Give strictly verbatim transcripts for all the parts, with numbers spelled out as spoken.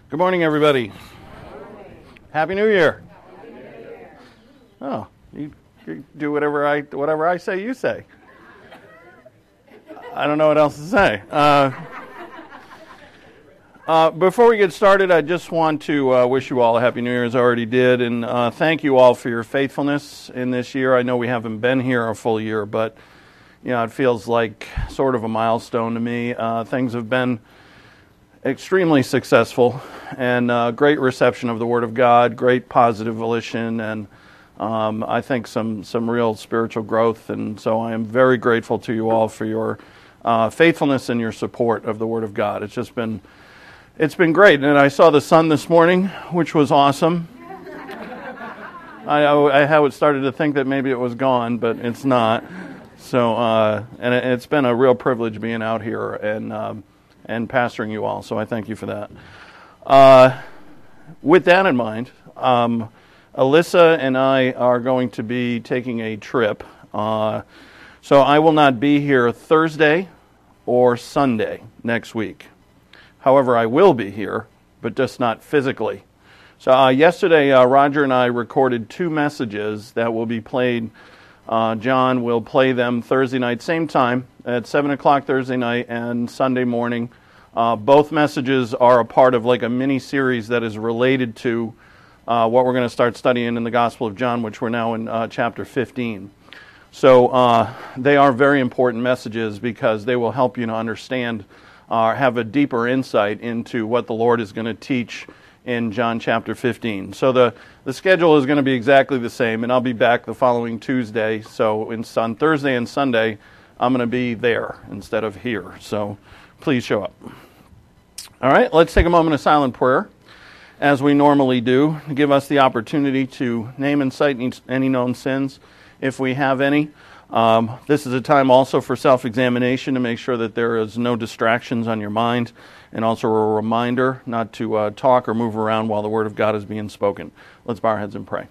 Good morning, everybody. Happy New Year. Oh, you, you do whatever I whatever I say, you say. I don't know what else to say. Uh, uh, before we get started, I just want to uh, wish you all a Happy New Year, as I already did, and uh, thank you all for your faithfulness in this year. I know we haven't been here a full year, but you know it feels like sort of a milestone to me. Uh, things have been extremely successful, and uh, great reception of the Word of God, great positive volition, and um, I think some some real spiritual growth. And so I am very grateful to you all for your uh, faithfulness and your support of the Word of God. It's just been it's been great. And I saw the sun this morning, which was awesome. I, I, I had started to think that maybe it was gone, but it's not. So uh, and it, it's been a real privilege being out here and. Um, and pastoring you all, so I thank you for that. Uh, with that in mind, um, Alyssa and I are going to be taking a trip, uh, so I will not be here Thursday or Sunday next week. However, I will be here, but just not physically. So uh, yesterday, uh, Roger and I recorded two messages that will be played. Uh, John will play them Thursday night, same time, at seven o'clock Thursday night and Sunday morning. Uh, both messages are a part of like a mini-series that is related to uh, what we're going to start studying in the Gospel of John, which we're now in uh, chapter fifteen. So uh, they are very important messages because they will help you to understand, uh, have a deeper insight into what the Lord is going to teach in John chapter fifteen. So the, the schedule is going to be exactly the same, and I'll be back the following Tuesday. So in, on Thursday and Sunday, I'm going to be there instead of here. So please show up. All right, let's take a moment of silent prayer, as we normally do, to give us the opportunity to name and cite any known sins, if we have any. Um, this is a time also for self-examination to make sure that there is no distractions on your mind, and also a reminder not to uh, talk or move around while the Word of God is being spoken. Let's bow our heads and pray.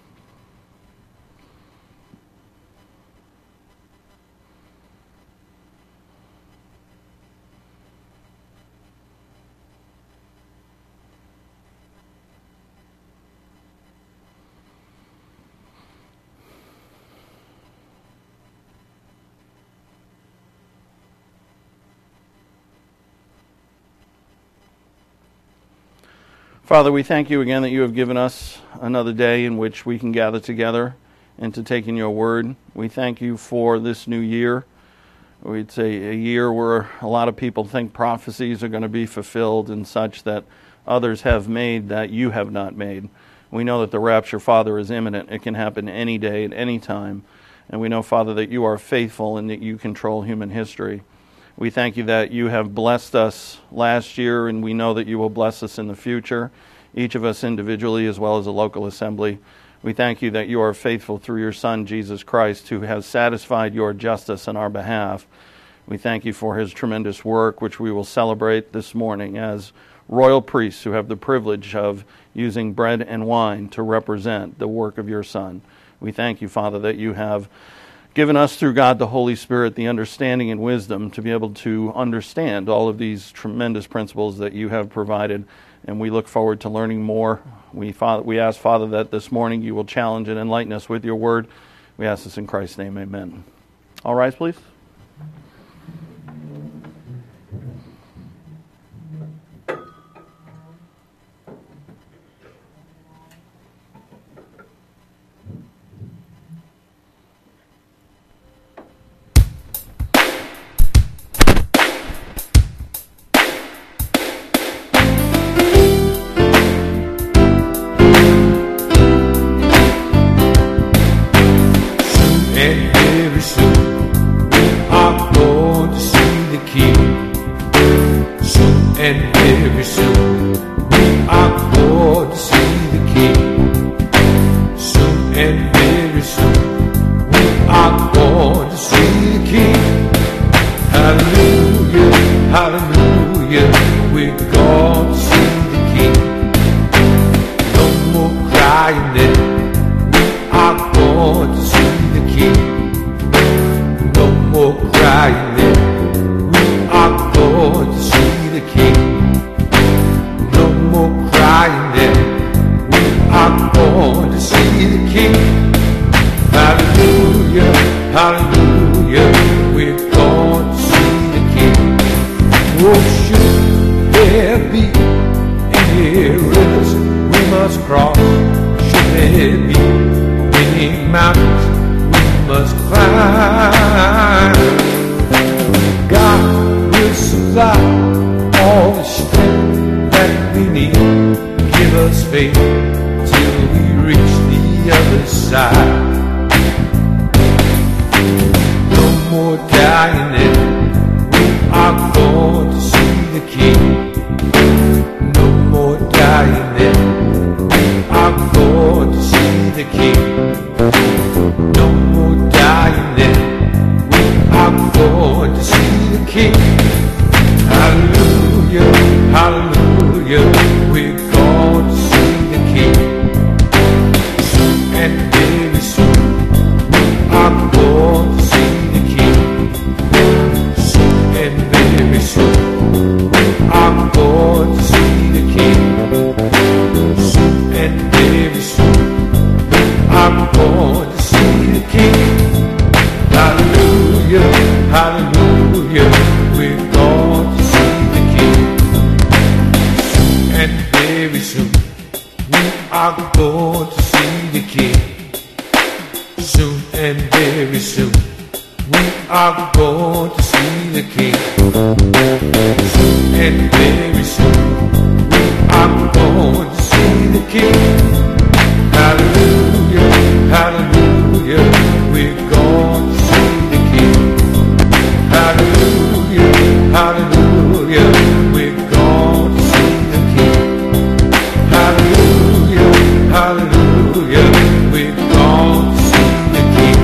Father, we thank you again that you have given us another day in which we can gather together and to take in your word. We thank you for this new year. We'd say a year where a lot of people think prophecies are going to be fulfilled and such that others have made that you have not made. We know that the rapture, Father, is imminent. It can happen any day at any time. And we know, Father, that you are faithful and that you control human history. We thank you that you have blessed us last year, and we know that you will bless us in the future, each of us individually as well as a local assembly. We thank you that you are faithful through your Son, Jesus Christ, who has satisfied your justice on our behalf. We thank you for his tremendous work, which we will celebrate this morning as royal priests who have the privilege of using bread and wine to represent the work of your Son. We thank you, Father, that you have given us through God the Holy Spirit the understanding and wisdom to be able to understand all of these tremendous principles that you have provided, and we look forward to learning more. We, Father, we ask, Father, that this morning you will challenge and enlighten us with your word. We ask this in Christ's name, amen. All rise, please. Crying it, we are going to see the King. hallelujah, we're going to see the King. Oh, should there be any rivers we must cross? Should there be any mountains we must climb? God will supply all the strength that we need. Give us faith till we reach the other side. No more dying in, we are going to see the King. No more dying in, we are going to see the King. No more dying in, we are going to see the King. Hallelujah, hallelujah, we're going to see the King. And very soon we are going to see the King. Soon and very soon we are going to see the King. Soon and very soon we are going to see the King. Hallelujah, hallelujah, we're going to see the King. And very soon we are going to see the King. Soon and very soon we are going to see the King. Soon and very soon we are going to see the King. Hallelujah, hallelujah, we're going to see the King. Hallelujah, hallelujah, we're going to see the King. Hallelujah, hallelujah, we're going to see the King.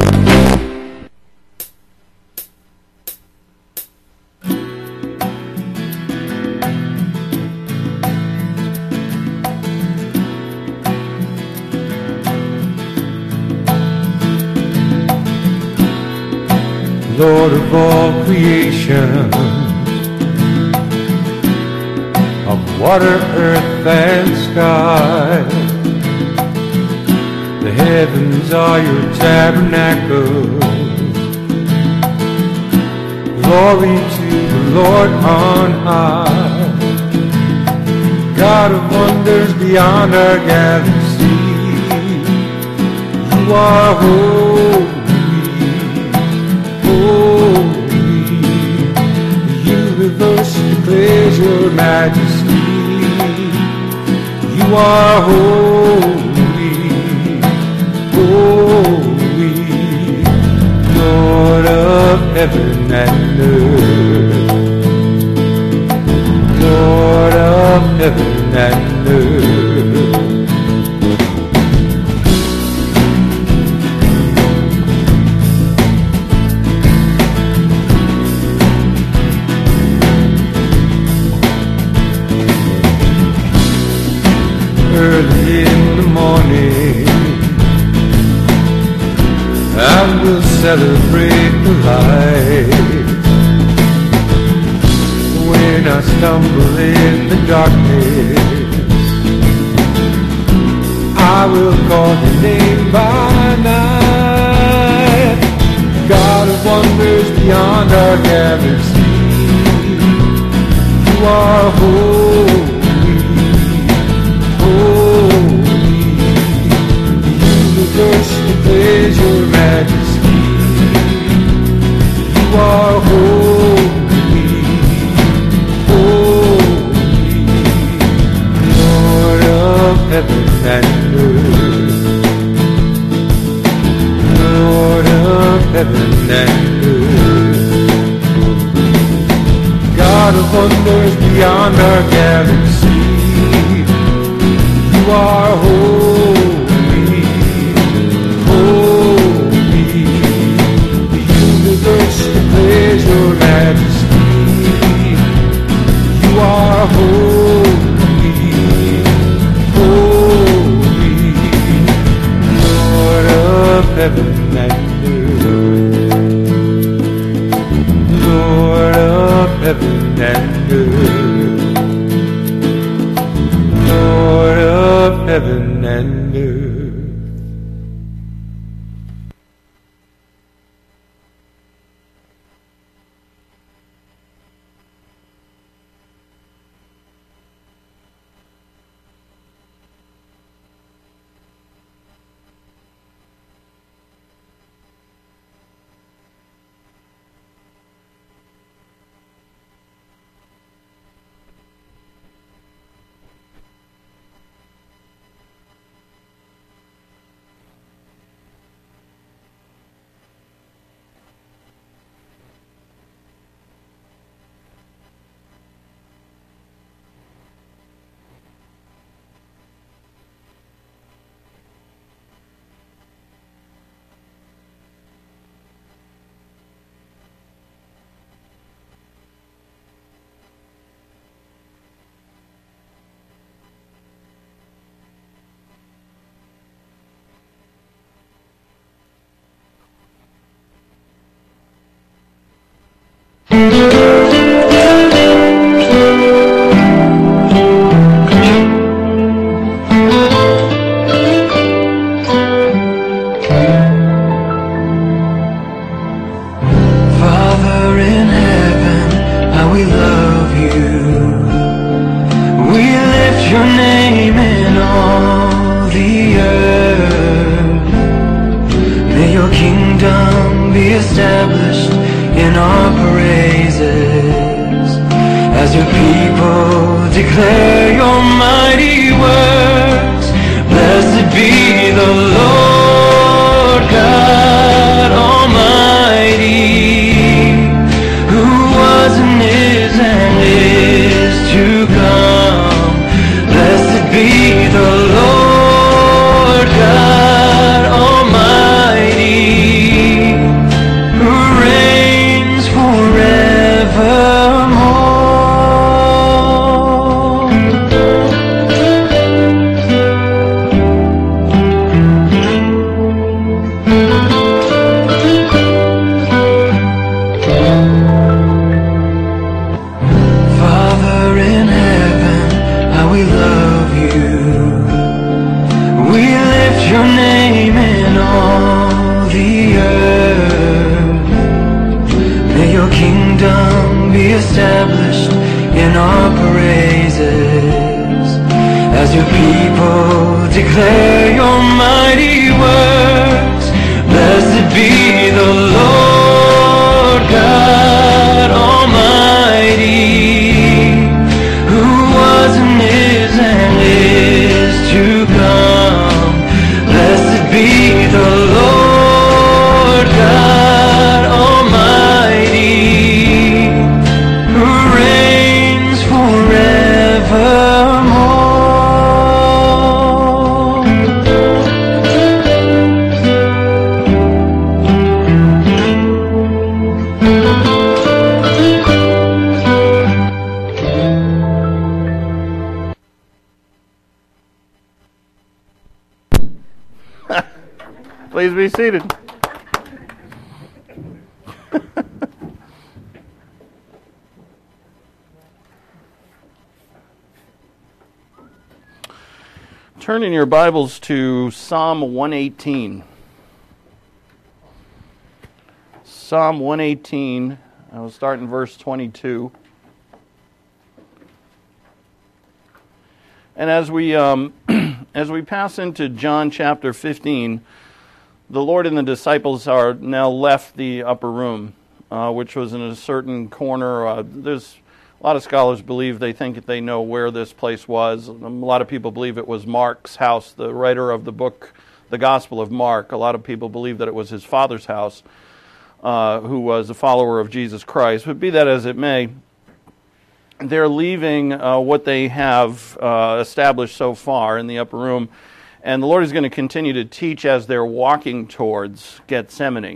Lord of all creation, of water, earth, and sky, the heavens are your tabernacle. Glory to the Lord on high, God of wonders beyond our galaxy. You are holy, holy, the universe declares your majesty. You are holy, holy, Lord of heaven and earth, Lord of heaven and earth. Early in the morning I will celebrate the light. When I stumble in the darkness, I will call your name by night. God of wonders beyond our galaxy, you are holy, holy, the universe declares your majesty. You are holy, holy, Lord of heaven and earth, Lord of heaven and earth, God of wonders beyond our galaxy. You are holy, holy, the universe declares your majesty. You are holy, holy, Lord of heaven and earth, Lord of heaven and earth. your name in all the earth. May your kingdom be established in our praises, as your people declare your mighty works. Blessed be the Lord God Almighty, who was and is and is to come. Blessed be the Lord God Almighty, who reigns forevermore. Father in heaven, how we love you. We lift your name in all the earth. May your kingdom be established in our praises, as your people declare your mighty works. Blessed be the Lord God Almighty, who was and is and is to come. Blessed be the Lord God Almighty, who reigns forevermore. Please be seated. Turn in your Bibles to Psalm one eighteen. Psalm one eighteen, I will start in verse twenty-two. And as we um, as we pass into John chapter fifteen, the Lord and the disciples are now left the upper room, uh, which was in a certain corner. Uh, there's a lot of scholars believe they think that they know where this place was. A lot of people believe it was Mark's house, the writer of the book, the Gospel of Mark. A lot of people believe that it was his father's house, uh, who was a follower of Jesus Christ. But be that as it may, they're leaving uh, what they have uh, established so far in the upper room, and the Lord is going to continue to teach as they're walking towards Gethsemane.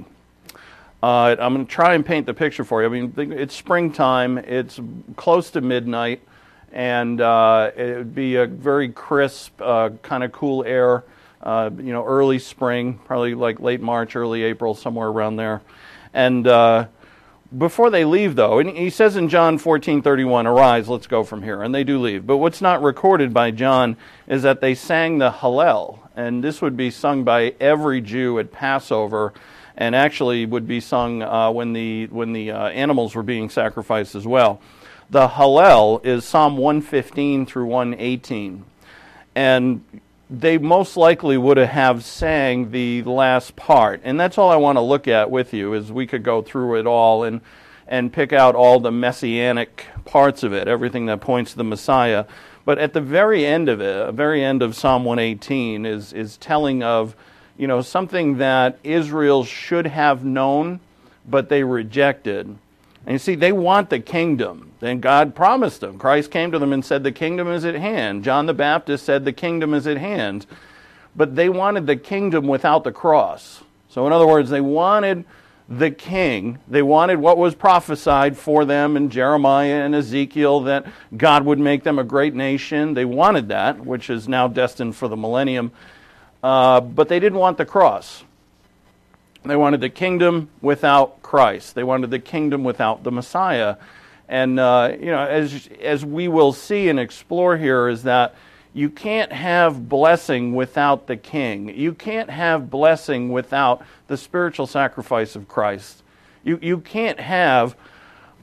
Uh, I'm going to try and paint the picture for you. I mean, it's springtime, it's close to midnight, and uh, it would be a very crisp, uh, kind of cool air, uh, you know, early spring, probably like late March, early April, somewhere around there. And uh, before they leave, though, and he says in John fourteen thirty-one, "Arise, let's go from here," and they do leave. But what's not recorded by John is that they sang the Hallel, and this would be sung by every Jew at Passover, and actually would be sung uh, when the when the uh, animals were being sacrificed as well. The Hallel is Psalm one fifteen through one eighteen, and they most likely would have sang the last part, and that's all I want to look at with you. Is we could go through it all and and pick out all the messianic parts of it, everything that points to the Messiah. But at the very end of it, the very end of Psalm one eighteen is is telling of, you know, something that Israel should have known, but they rejected. And you see, they want the kingdom. And God promised them. Christ came to them and said, the kingdom is at hand. John the Baptist said, the kingdom is at hand. But they wanted the kingdom without the cross. So in other words, they wanted the king. They wanted what was prophesied for them in Jeremiah and Ezekiel, that God would make them a great nation. They wanted that, which is now destined for the millennium. Uh, but they didn't want the cross. They wanted the kingdom without Christ. They wanted the kingdom without the Messiah. And, uh, you know, as as we will see and explore here, is that you can't have blessing without the king. You can't have blessing without the spiritual sacrifice of Christ. You, you can't have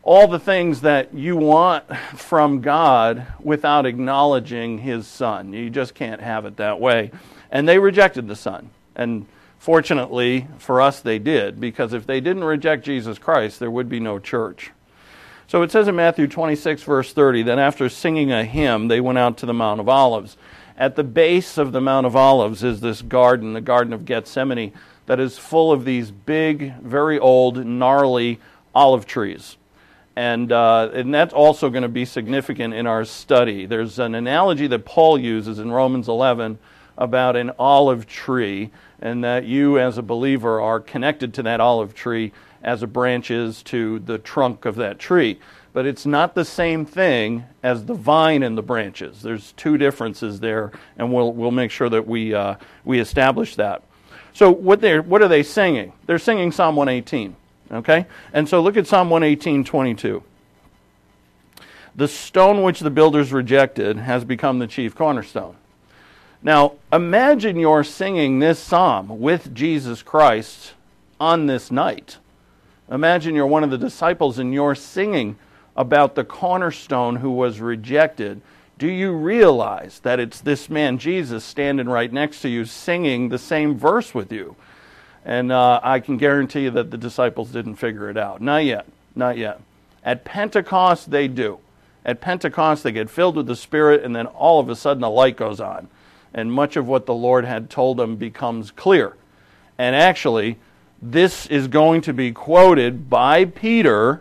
all the things that you want from God without acknowledging His Son. You just can't have it that way. And they rejected the Son. And fortunately for us, they did, because if they didn't reject Jesus Christ, there would be no church. So it says in Matthew twenty-six, verse thirty, that after singing a hymn, they went out to the Mount of Olives. At the base of the Mount of Olives is this garden, the Garden of Gethsemane, that is full of these big, very old, gnarly olive trees. And, uh, and that's also going to be significant in our study. There's an analogy that Paul uses in Romans eleven about an olive tree, and that you as a believer are connected to that olive tree as a branch is to the trunk of that tree. But it's not the same thing as the vine and the branches. There's two differences there, and we'll we'll make sure that we uh, we establish that. So what they what are they singing? They're singing Psalm one eighteen. Okay? And so look at Psalm one eighteen, twenty-two. The stone which the builders rejected has become the chief cornerstone. Now, imagine you're singing this psalm with Jesus Christ on this night. Imagine you're one of the disciples and you're singing about the cornerstone who was rejected. Do you realize that it's this man Jesus standing right next to you singing the same verse with you? And uh, I can guarantee you that the disciples didn't figure it out. Not yet. Not yet. At Pentecost, they do. At Pentecost, they get filled with the Spirit, and then all of a sudden a light goes on. And much of what the Lord had told them becomes clear. And actually, this is going to be quoted by Peter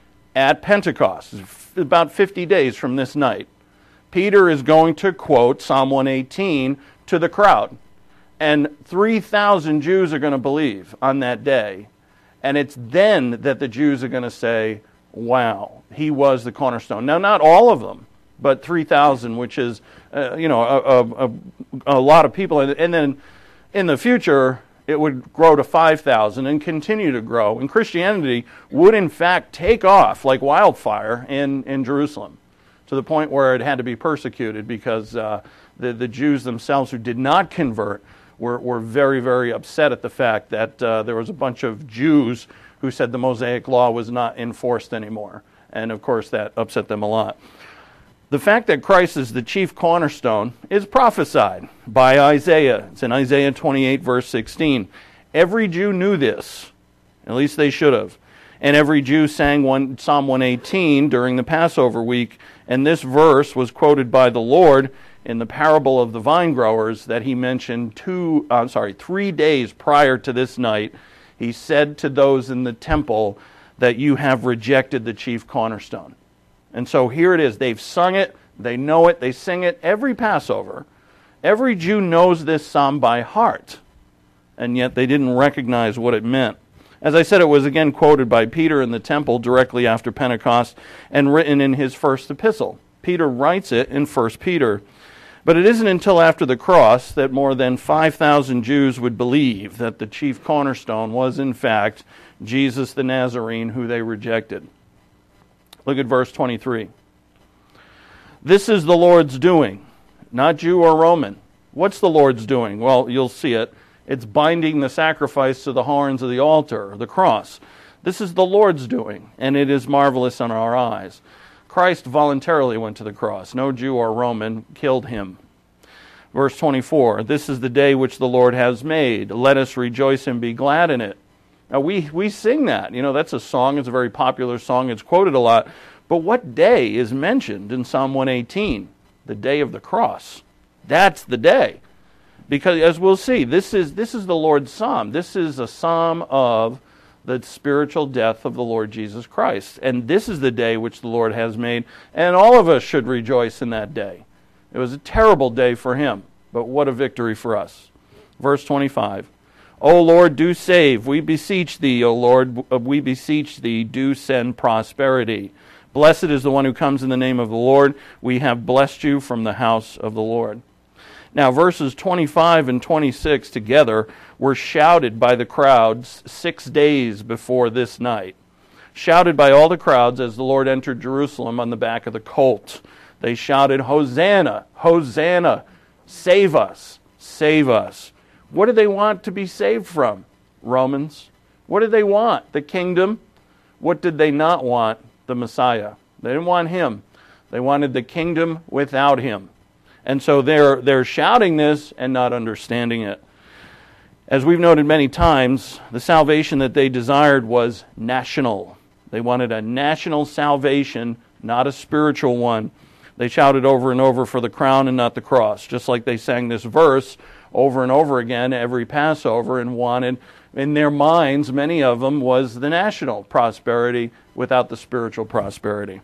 at Pentecost, about fifty days from this night. Peter is going to quote Psalm one eighteen to the crowd. And three thousand Jews are going to believe on that day. And it's then that the Jews are going to say, wow, he was the cornerstone. Now, not all of them, but three thousand, which is, uh, you know, a, a, a lot of people. And then in the future, it would grow to five thousand and continue to grow. And Christianity would, in fact, take off like wildfire in, in Jerusalem, to the point where it had to be persecuted because uh, the, the Jews themselves who did not convert were, were very, very upset at the fact that uh, there was a bunch of Jews who said the Mosaic Law was not enforced anymore. And, of course, that upset them a lot. The fact that Christ is the chief cornerstone is prophesied by Isaiah. It's in Isaiah twenty-eight, verse sixteen. Every Jew knew this. At least they should have. And every Jew sang one, Psalm one eighteen during the Passover week. And this verse was quoted by the Lord in the parable of the vine growers that he mentioned two, I'm sorry, three days prior to this night. He said to those in the temple that you have rejected the chief cornerstone. And so here it is. They've sung it. They know it. They sing it every Passover. Every Jew knows this psalm by heart. And yet they didn't recognize what it meant. As I said, it was again quoted by Peter in the temple directly after Pentecost and written in his first epistle. Peter writes it in First Peter. But it isn't until after the cross that more than five thousand Jews would believe that the chief cornerstone was in fact Jesus the Nazarene who they rejected. Look at verse twenty-three. This is the Lord's doing, not Jew or Roman. What's the Lord's doing? Well, you'll see it. It's binding the sacrifice to the horns of the altar, the cross. This is the Lord's doing, and it is marvelous in our eyes. Christ voluntarily went to the cross. No Jew or Roman killed him. Verse twenty-four, this is the day which the Lord has made. Let us rejoice and be glad in it. Now, we, we sing that. You know, that's a song. It's a very popular song. It's quoted a lot. But what day is mentioned in Psalm one eighteen? The day of the cross. That's the day. Because, as we'll see, this is this is the Lord's psalm. This is a psalm of the spiritual death of the Lord Jesus Christ. And this is the day which the Lord has made. And all of us should rejoice in that day. It was a terrible day for him. But what a victory for us. Verse twenty-five. O Lord, do save. We beseech thee, O Lord, we beseech thee, do send prosperity. Blessed is the one who comes in the name of the Lord. We have blessed you from the house of the Lord. Now, verses twenty-five and twenty-six together were shouted by the crowds six days before this night. Shouted by all the crowds as the Lord entered Jerusalem on the back of the colt. They shouted, Hosanna, Hosanna, save us, save us. What did they want to be saved from? Romans. What did they want? The kingdom. What did they not want? The the Messiah. They didn't want him. They wanted the kingdom without him. And so they're they're shouting this and not understanding it. As we've noted many times, the salvation that they desired was national. They wanted a national salvation, not a spiritual one. They shouted over and over for the crown and not the cross, just like they sang this verse over and over again every Passover and wanted, in their minds, many of them, was the national prosperity without the spiritual prosperity.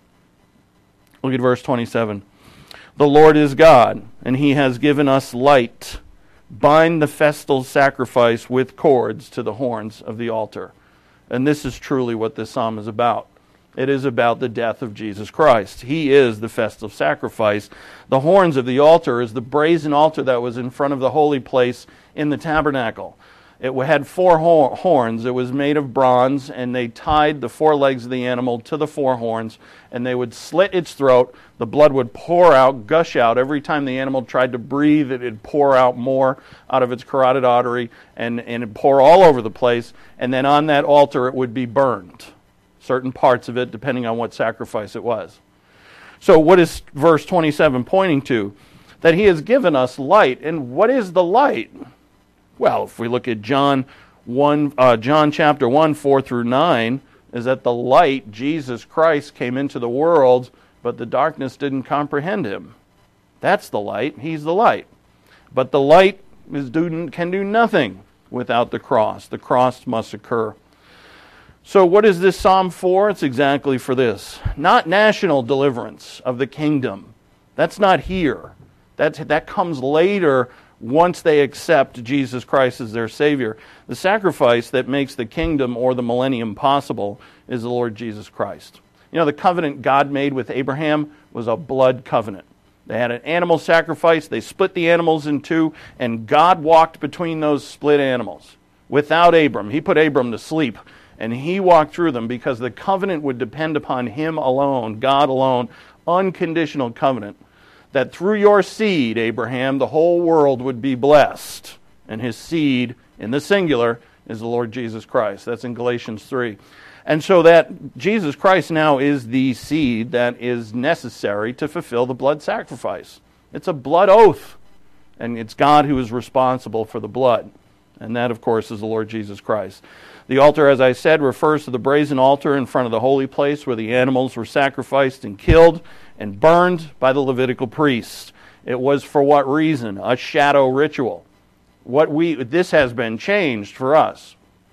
Look at verse twenty-seven. The Lord is God, and he has given us light. Bind the festal sacrifice with cords to the horns of the altar. And this is truly what this psalm is about. It is about the death of Jesus Christ. He is the festal sacrifice. The horns of the altar is the brazen altar that was in front of the holy place in the tabernacle. It had four horns. It was made of bronze, and they tied the four legs of the animal to the four horns, and they would slit its throat. The blood would pour out, gush out. Every time the animal tried to breathe, it would pour out more out of its carotid artery, and, and it would pour all over the place. And then on that altar, it would be burned. Certain parts of it, depending on what sacrifice it was. So what is verse twenty-seven pointing to? That he has given us light. And what is the light? Well, if we look at John one, uh, John chapter one, four through nine, is that the light, Jesus Christ, came into the world, but the darkness didn't comprehend him. That's the light. He's the light. But the light is do, can do nothing without the cross. The cross must occur. So what is this psalm for? It's exactly for this. Not national deliverance of the kingdom. That's not here. That's, that comes later once they accept Jesus Christ as their Savior. The sacrifice that makes the kingdom or the millennium possible is the Lord Jesus Christ. You know, the covenant God made with Abraham was a blood covenant. They had an animal sacrifice. They split the animals in two, and God walked between those split animals without Abram. He put Abram to sleep, and he walked through them because the covenant would depend upon him alone, God alone, unconditional covenant. That through your seed, Abraham, the whole world would be blessed. And his seed, in the singular, is the Lord Jesus Christ. That's in Galatians three. And so that Jesus Christ now is the seed that is necessary to fulfill the blood sacrifice. It's a blood oath. And it's God who is responsible for the blood. And that, of course, is the Lord Jesus Christ. The altar, as I said, refers to the brazen altar in front of the holy place where the animals were sacrificed and killed and burned by the Levitical priests. It was for what reason? A shadow ritual. What we this has been changed for us.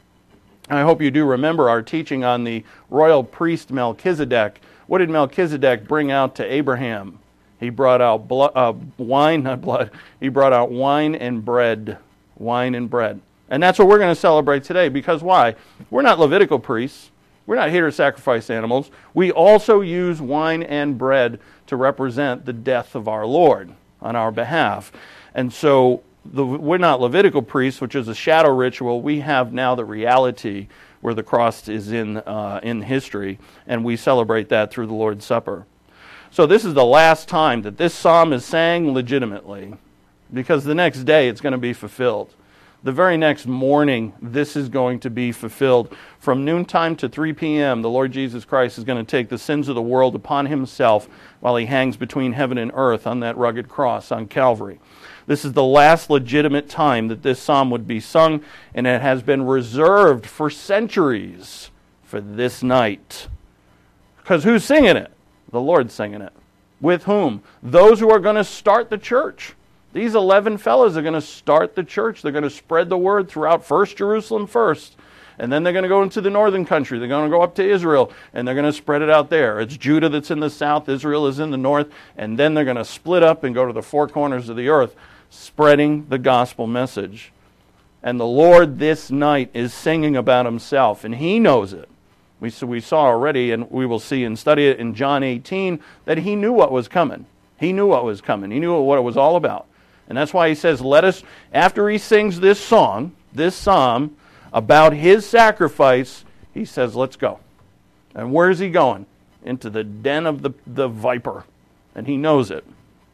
I hope you do remember our teaching on the royal priest Melchizedek. What did Melchizedek bring out to Abraham? He brought out blood, uh, wine, not blood. He brought out wine and bread. Wine and bread. And that's what we're going to celebrate today. Because why? We're not Levitical priests. We're not here to sacrifice animals. We also use wine and bread to represent the death of our Lord on our behalf. And so the, we're not Levitical priests, which is a shadow ritual. We have now the reality where the cross is in uh, in history, and we celebrate that through the Lord's Supper. So this is the last time that this psalm is sang legitimately, because the next day it's going to be fulfilled. The very next morning, this is going to be fulfilled. From noontime to three p.m., the Lord Jesus Christ is going to take the sins of the world upon himself while he hangs between heaven and earth on that rugged cross on Calvary. This is the last legitimate time that this psalm would be sung, and it has been reserved for centuries for this night. Because who's singing it? The Lord's singing it. With whom? Those who are going to start the church. These eleven fellows are going to start the church. They're going to spread the word throughout first Jerusalem first. And then they're going to go into the northern country. They're going to go up to Israel, and they're going to spread it out there. It's Judah that's in the south. Israel is in the north. And then they're going to split up and go to the four corners of the earth, spreading the gospel message. And the Lord this night is singing about himself, and he knows it. We, so we saw already, and we will see and study it in John eighteen, that he knew what was coming. He knew what was coming. He knew what it was all about. And that's why he says, let us, after he sings this song, this psalm, about his sacrifice, he says, let's go. And where is he going? Into the den of the, the viper. And he knows it.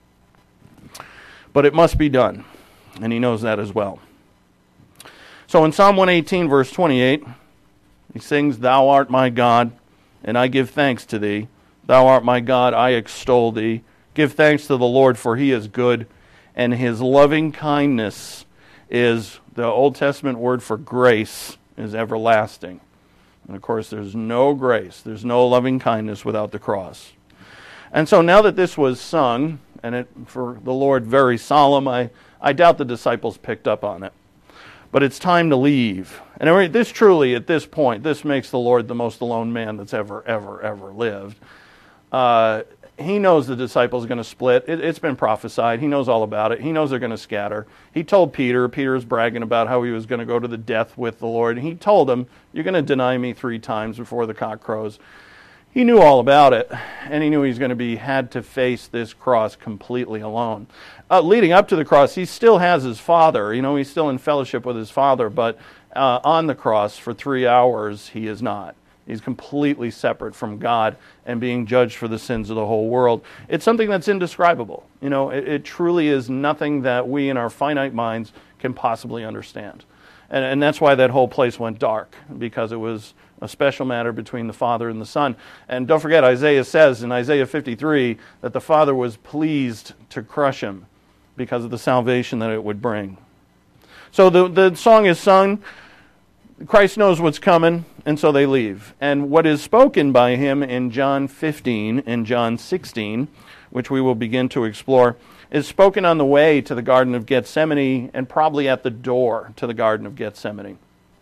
But it must be done. And he knows that as well. So in Psalm one eighteen, verse twenty-eight, he sings, thou art my God, and I give thanks to thee. Thou art my God, I extol thee. Give thanks to the Lord, for he is good, and his loving kindness is, the Old Testament word for grace, is everlasting. And of course, there's no grace, there's no loving kindness without the cross. And so now that this was sung, and it for the Lord very solemn, I, I doubt the disciples picked up on it. But it's time to leave. And I mean, this truly, at this point, this makes the Lord the most alone man that's ever, ever, ever lived. Uh, he knows the disciples are going to split. It, it's been prophesied. He knows all about it. He knows they're going to scatter. He told Peter. Peter was bragging about how he was going to go to the death with the Lord. He told him, you're going to deny me three times before the cock crows. He knew all about it, and he knew he was going to be had to face this cross completely alone. Uh, leading up to the cross, he still has his Father. You know, he's still in fellowship with his Father, but uh, on the cross for three hours, he is not. He's completely separate from God and being judged for the sins of the whole world. It's something that's indescribable. You know, it, it truly is nothing that we in our finite minds can possibly understand. And, and that's why that whole place went dark, because it was a special matter between the Father and the Son. And don't forget, Isaiah says in Isaiah fifty-three that the Father was pleased to crush him because of the salvation that it would bring. So the, the song is sung. Christ knows what's coming, and so they leave. And what is spoken by him in John fifteen and John sixteen, which we will begin to explore, is spoken on the way to the Garden of Gethsemane and probably at the door to the Garden of Gethsemane.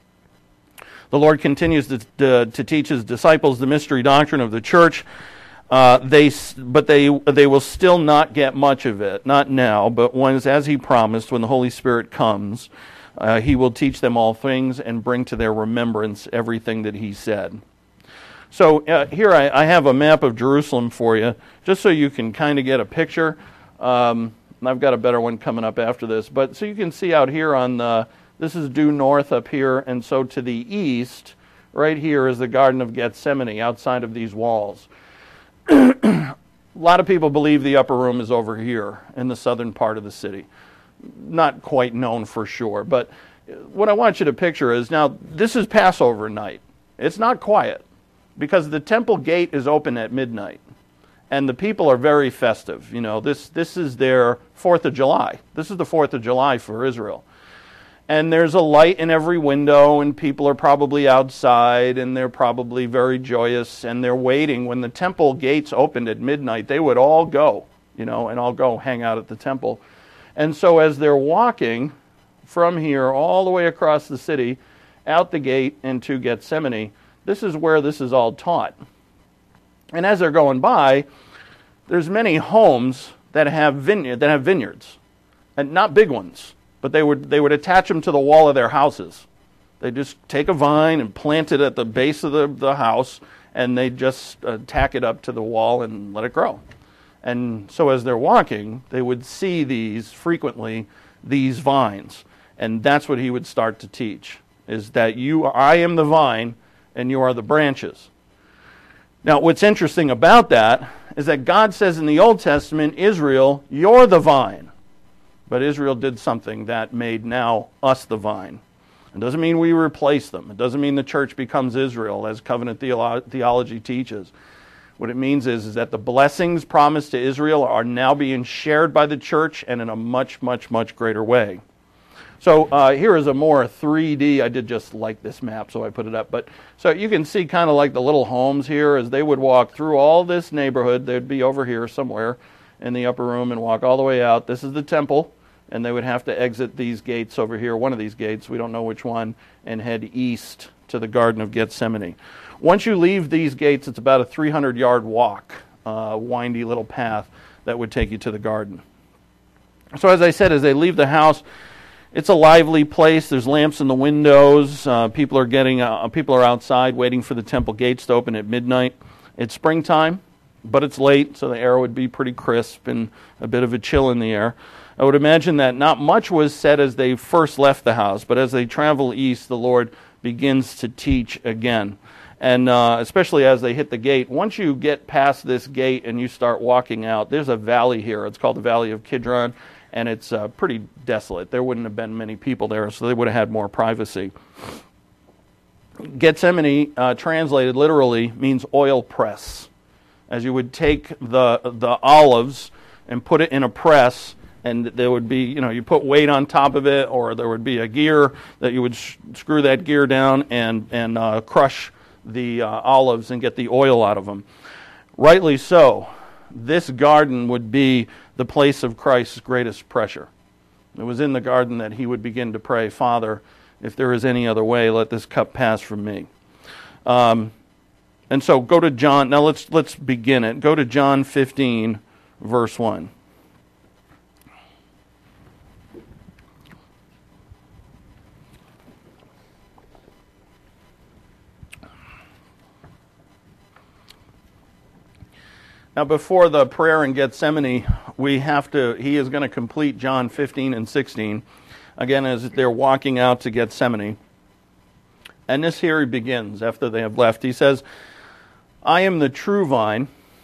The Lord continues to, to, to teach his disciples the mystery doctrine of the church, uh, they, but they they will still not get much of it, not now, but once, as he promised, when the Holy Spirit comes, uh, he will teach them all things and bring to their remembrance everything that he said. So uh, here I, I have a map of Jerusalem for you, just so you can kind of get a picture. Um, I've got a better one coming up after this, but so you can see out here on the, this is due north up here, and so to the east, right here is the Garden of Gethsemane outside of these walls. A lot of people believe the upper room is over here in the southern part of the city. Not quite known for sure, but what I want you to picture is, now this is Passover night. It's not quiet because the temple gate is open at midnight. And the people are very festive. You know, this this is their fourth of July. This is the fourth of July for Israel. And there's a light in every window, and people are probably outside, and they're probably very joyous, and they're waiting. When the temple gates opened at midnight, they would all go, you know, and all go hang out at the temple. And so as they're walking from here all the way across the city, out the gate into Gethsemane, this is where this is all taught. And as they're going by, there's many homes that have vineyard that have vineyards, and not big ones, but they would they would attach them to the wall of their houses. They just take a vine and plant it at the base of the, the house, and they just uh, tack it up to the wall and let it grow. And so as they're walking, they would see these frequently, these vines, and that's what he would start to teach: is that you, I am the vine, and you are the branches. Now, what's interesting about that is that God says in the Old Testament, Israel, you're the vine. But Israel did something that made now us the vine. It doesn't mean we replace them. It doesn't mean the church becomes Israel, as covenant theolo- theology teaches. What it means is, is that the blessings promised to Israel are now being shared by the church, and in a much, much, much greater way. So uh, here is a more three D, I did just like this map, so I put it up. But so you can see kind of like the little homes here as they would walk through all this neighborhood. They'd be over here somewhere in the upper room and walk all the way out. This is the temple, and they would have to exit these gates over here, one of these gates, we don't know which one, and head east to the Garden of Gethsemane. Once you leave these gates, it's about a three hundred yard walk, uh, windy little path that would take you to the garden. So as I said, as they leave the house, it's a lively place. There's lamps in the windows. Uh, people are getting. Uh, people are outside waiting for the temple gates to open at midnight. It's springtime, but it's late, so the air would be pretty crisp and a bit of a chill in the air. I would imagine that not much was said as they first left the house, but as they travel east, the Lord begins to teach again. And uh, especially as they hit the gate, once you get past this gate and you start walking out, there's a valley here. It's called the Valley of Kidron. And it's uh, pretty desolate. There wouldn't have been many people there, so they would have had more privacy. Gethsemane, uh, translated literally, means oil press. As you would take the the olives and put it in a press, and there would be, you know, you put weight on top of it, or there would be a gear that you would sh- screw that gear down and and uh, crush the uh, olives and get the oil out of them. Rightly so, this garden would be the place of Christ's greatest pressure. It was in the garden that he would begin to pray, Father, if there is any other way, let this cup pass from me. Um, and so go to John, now let's let's begin it. Go to John fifteen, verse one. Now, before the prayer in Gethsemane, we have to, he is going to complete John fifteen and sixteen, again, as they're walking out to Gethsemane. And this here he begins, after they have left. He says, I am the true vine,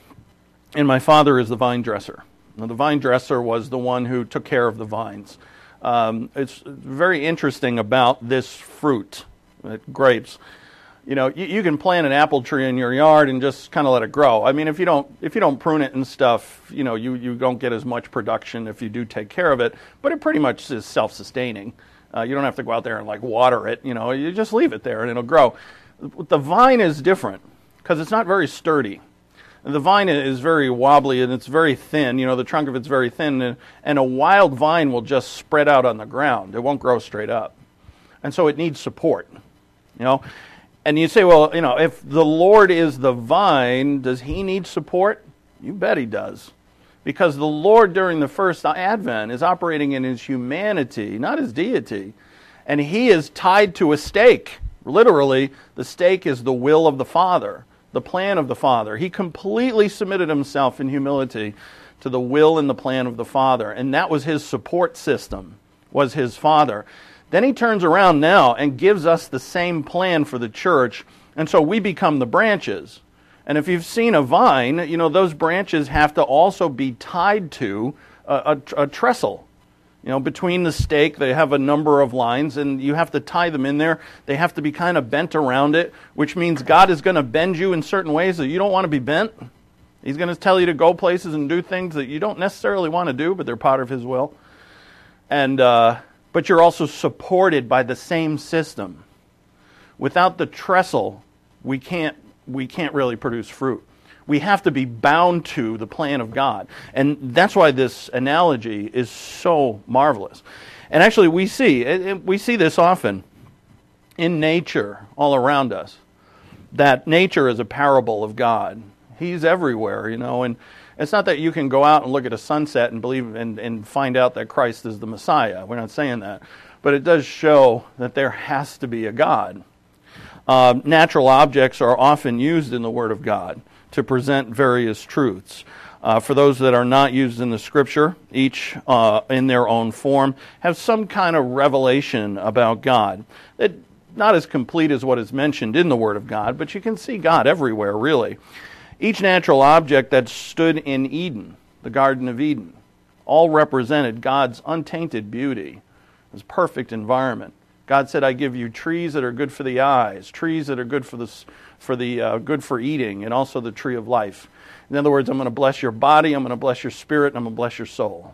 and my Father is the vine dresser. Now, the vine dresser was the one who took care of the vines. Um, it's very interesting about this fruit, uh, grapes. You know, you, you can plant an apple tree in your yard and just kind of let it grow. I mean, if you don't if you don't prune it and stuff, you know, you, you don't get as much production if you do take care of it. But it pretty much is self-sustaining. Uh, you don't have to go out there and like water it. You know, you just leave it there and it'll grow. The vine is different because it's not very sturdy. The vine is very wobbly and it's very thin. You know, the trunk of it's very thin, and, and a wild vine will just spread out on the ground. It won't grow straight up, and so it needs support. You know. And you say, well, you know, if the Lord is the vine, does he need support? You bet he does. Because the Lord during the first advent is operating in his humanity, not his deity. And he is tied to a stake. Literally, the stake is the will of the Father, the plan of the Father. He completely submitted himself in humility to the will and the plan of the Father. And that was his support system, was his Father. Then he turns around now and gives us the same plan for the church, and so we become the branches. And if you've seen a vine, you know, those branches have to also be tied to a, a, a trestle. You know, between the stake, they have a number of lines, and you have to tie them in there. They have to be kind of bent around it, which means God is going to bend you in certain ways that you don't want to be bent. He's going to tell you to go places and do things that you don't necessarily want to do, but they're part of his will. And, uh... But you're also supported by the same system. Without the trestle, we can't we can't really produce fruit. We have to be bound to the plan of God. And that's why this analogy is so marvelous. And actually we see we see this often in nature all around us. That nature is a parable of God. He's everywhere, you know, and it's not that you can go out and look at a sunset and believe and, and find out that Christ is the Messiah. We're not saying that. But it does show that there has to be a God. Uh, natural objects are often used in the Word of God to present various truths. Uh, for those that are not used in the Scripture, each uh, in their own form, have some kind of revelation about God. It, not as complete as what is mentioned in the Word of God, but you can see God everywhere, really. Each natural object that stood in Eden, the Garden of Eden, all represented God's untainted beauty, his perfect environment. God said, I give you trees that are good for the eyes, trees that are good for the, for the uh, good for eating, and also the tree of life. In other words, I'm going to bless your body, I'm going to bless your spirit, and I'm going to bless your soul.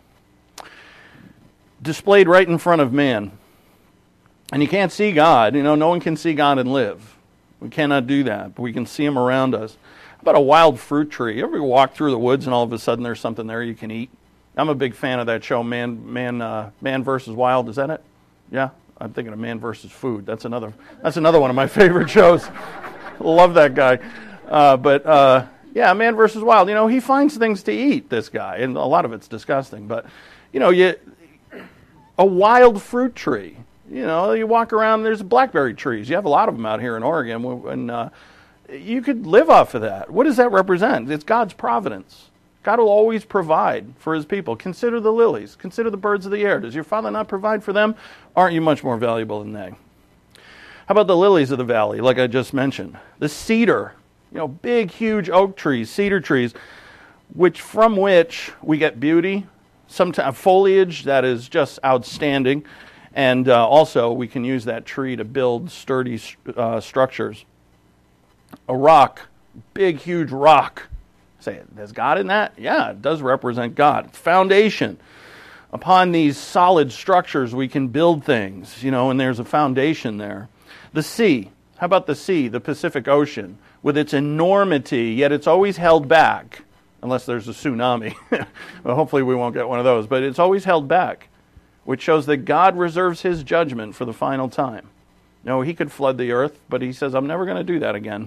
Displayed right in front of man. And you can't see God. You know, no one can see God and live. We cannot do that, but we can see him around us. About a wild fruit tree. You ever walk through the woods and all of a sudden there's something there you can eat? I'm a big fan of that show, Man, Man, uh, Man versus Wild. Is that it? Yeah, I'm thinking of Man versus Food. That's another. That's another one of my favorite shows. Love that guy. Uh, but uh, yeah, Man versus Wild. You know, he finds things to eat. This guy, and a lot of it's disgusting. But you know, you a wild fruit tree. You know, you walk around. There's blackberry trees. You have a lot of them out here in Oregon, and uh, you could live off of that. What does that represent? It's God's providence. God will always provide for his people. Consider the lilies. Consider the birds of the air. Does your Father not provide for them? Aren't you much more valuable than they? How about the lilies of the valley, like I just mentioned? The cedar, you know, big, huge oak trees, cedar trees, which from which we get beauty, sometimes foliage that is just outstanding, And uh, also, we can use that tree to build sturdy uh, structures. A rock, big, huge rock. Say, there's God in that? Yeah, it does represent God. Foundation. Upon these solid structures, we can build things, you know, and there's a foundation there. The sea. How about the sea, the Pacific Ocean? With its enormity, yet it's always held back, unless there's a tsunami. Well, hopefully we won't get one of those, but it's always held back, which shows that God reserves his judgment for the final time. No, he could flood the earth, but he says, I'm never going to do that again.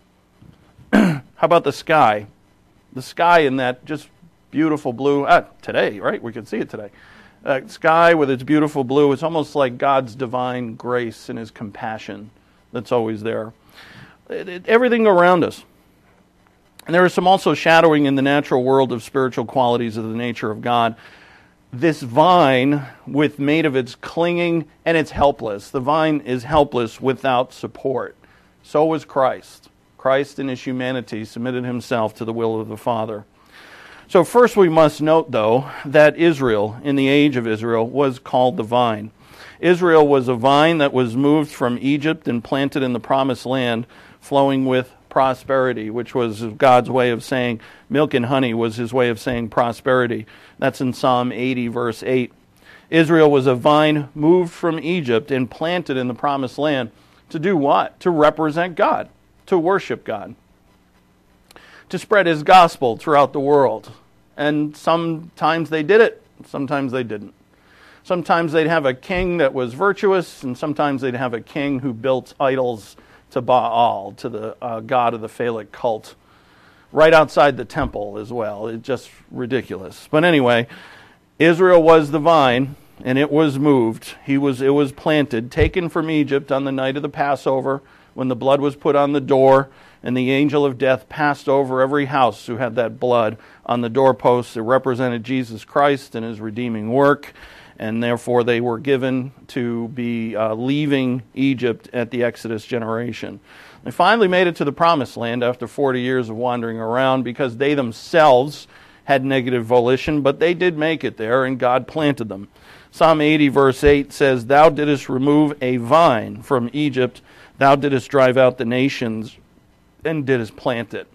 How about the sky? The sky in that just beautiful blue, ah, today, right? We can see it today. Uh, sky with its beautiful blue, it's almost like God's divine grace and his compassion that's always there. It, it, everything around us. And there is some also shadowing in the natural world of spiritual qualities of the nature of God. This vine, with made of its clinging, and it's helpless. The vine is helpless without support. So was Christ. Christ in his humanity submitted himself to the will of the Father. So first we must note, though, that Israel, in the age of Israel, was called the vine. Israel was a vine that was moved from Egypt and planted in the promised land, flowing with prosperity, which was God's way of saying, milk and honey was his way of saying prosperity. That's in Psalm eighty, verse eight. Israel was a vine moved from Egypt and planted in the promised land to do what? To represent God, to worship God, to spread his gospel throughout the world. And sometimes they did it, sometimes they didn't. Sometimes they'd have a king that was virtuous, and sometimes they'd have a king who built idols to Baal, to the uh, god of the Phallic cult, right outside the temple as well. It's just ridiculous. But anyway, Israel was the vine, and it was moved. He was, it was planted, taken from Egypt on the night of the Passover, when the blood was put on the door, and the angel of death passed over every house who had that blood on the doorposts. It represented Jesus Christ and his redeeming work, and therefore they were given to be uh, leaving Egypt at the Exodus generation. They finally made it to the Promised Land after forty years of wandering around because they themselves had negative volition, but they did make it there, and God planted them. Psalm eighty, verse eight says, Thou didst remove a vine from Egypt, thou didst drive out the nations, and didst plant it.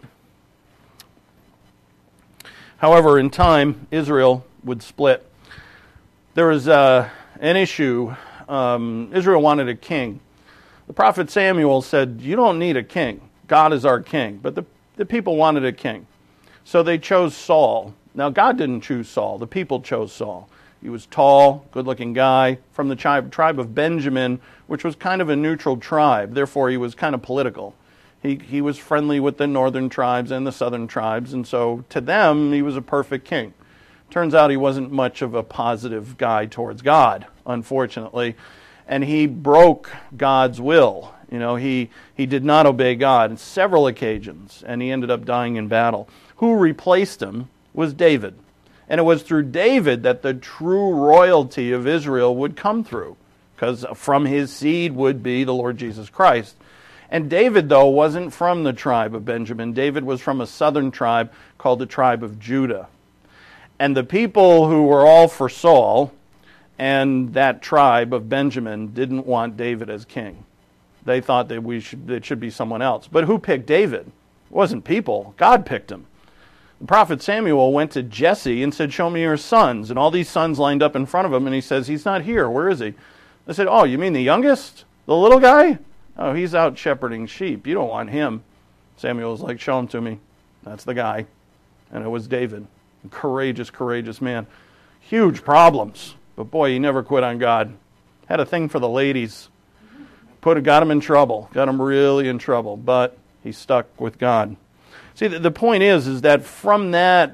However, in time, Israel would split. There was uh, an issue. Um, Israel wanted a king. The prophet Samuel said, you don't need a king. God is our king. But the, the people wanted a king. So they chose Saul. Now, God didn't choose Saul. The people chose Saul. He was tall, good-looking guy from the tribe, tribe of Benjamin, which was kind of a neutral tribe. Therefore, he was kind of political. He, he was friendly with the northern tribes and the southern tribes. And so to them, he was a perfect king. Turns out he wasn't much of a positive guy towards God, unfortunately. And he broke God's will. You know, he, he did not obey God on several occasions, and he ended up dying in battle. Who replaced him was David. And it was through David that the true royalty of Israel would come through, because from his seed would be the Lord Jesus Christ. And David, though, wasn't from the tribe of Benjamin. David was from a southern tribe called the tribe of Judah. And the people who were all for Saul and that tribe of Benjamin didn't want David as king. They thought that we should it should be someone else. But who picked David? It wasn't people. God picked him. The prophet Samuel went to Jesse and said, show me your sons. And all these sons lined up in front of him, and he says, he's not here. Where is he? They said, oh, you mean the youngest? The little guy? Oh, he's out shepherding sheep. You don't want him. Samuel was like, show him to me. That's the guy. And it was David. A courageous, courageous man. Huge problems. But boy, he never quit on God. Had a thing for the ladies. Put, got him in trouble. Got him really in trouble. But he stuck with God. See, the, the point is, is that from that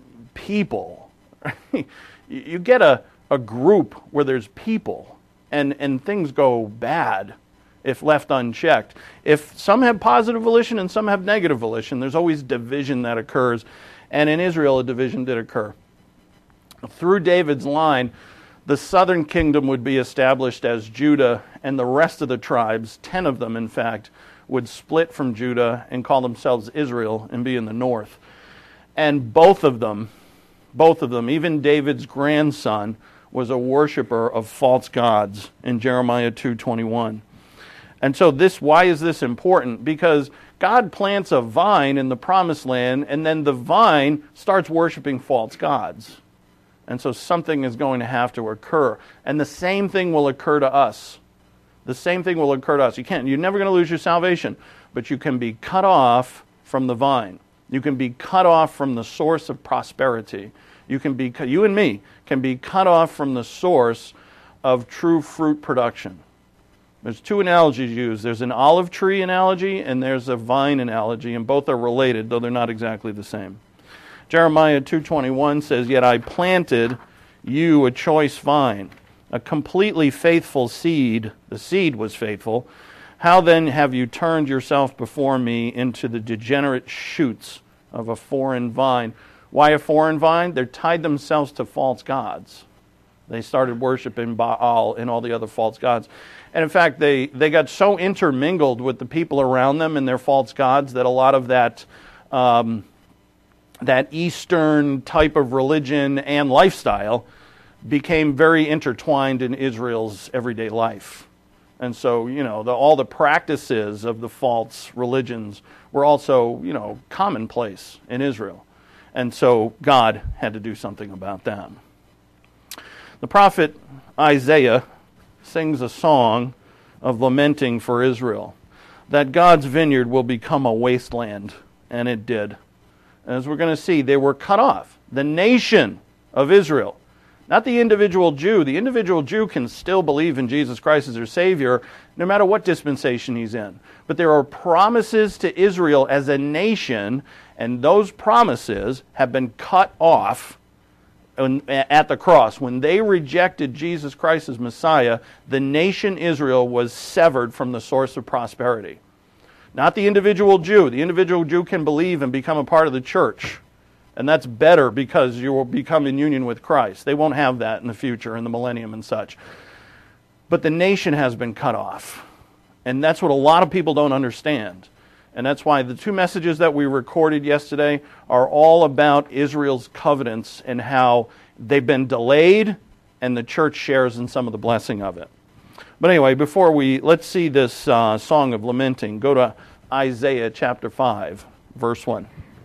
people, you get a, a group where there's people, and, and things go bad if left unchecked. If some have positive volition and some have negative volition, there's always division that occurs. And in Israel, a division did occur. Through David's line, the southern kingdom would be established as Judah, and the rest of the tribes, ten of them in fact, would split from Judah and call themselves Israel and be in the north. And both of them, both of them, even David's grandson, was a worshiper of false gods in Jeremiah two twenty-one. And so this, why is this important? Because God plants a vine in the promised land, and then the vine starts worshiping false gods. And so something is going to have to occur. And the same thing will occur to us. The same thing will occur to us. You can't, you're never going to lose your salvation, but you can be cut off from the vine. You can be cut off from the source of prosperity. You can be, you and me can be cut off from the source of true fruit production. There's two analogies used. There's an olive tree analogy and there's a vine analogy, and both are related, though they're not exactly the same. Jeremiah two twenty-one says, "Yet I planted you a choice vine, a completely faithful seed." The seed was faithful. "How then have you turned yourself before me into the degenerate shoots of a foreign vine?" Why a foreign vine? They tied themselves to false gods. They started worshiping Baal and all the other false gods. And in fact, they, they got so intermingled with the people around them and their false gods that a lot of that um, that Eastern type of religion and lifestyle became very intertwined in Israel's everyday life. And so, you know, the, all the practices of the false religions were also, you know, commonplace in Israel. And so God had to do something about that. The prophet Isaiah sings a song of lamenting for Israel, that God's vineyard will become a wasteland, and it did. As we're going to see, they were cut off. The nation of Israel, not the individual Jew. The individual Jew can still believe in Jesus Christ as their Savior, no matter what dispensation he's in. But there are promises to Israel as a nation, and those promises have been cut off at the cross. When they rejected Jesus Christ as Messiah, the nation Israel was severed from the source of prosperity. Not the individual Jew. The individual Jew can believe and become a part of the church. And that's better because you will become in union with Christ. They won't have that in the future, in the millennium and such. But the nation has been cut off. And that's what a lot of people don't understand. And that's why the two messages that we recorded yesterday are all about Israel's covenants and how they've been delayed, and the church shares in some of the blessing of it. But anyway, before we, let's see this uh, song of lamenting. Go to Isaiah chapter five, verse one.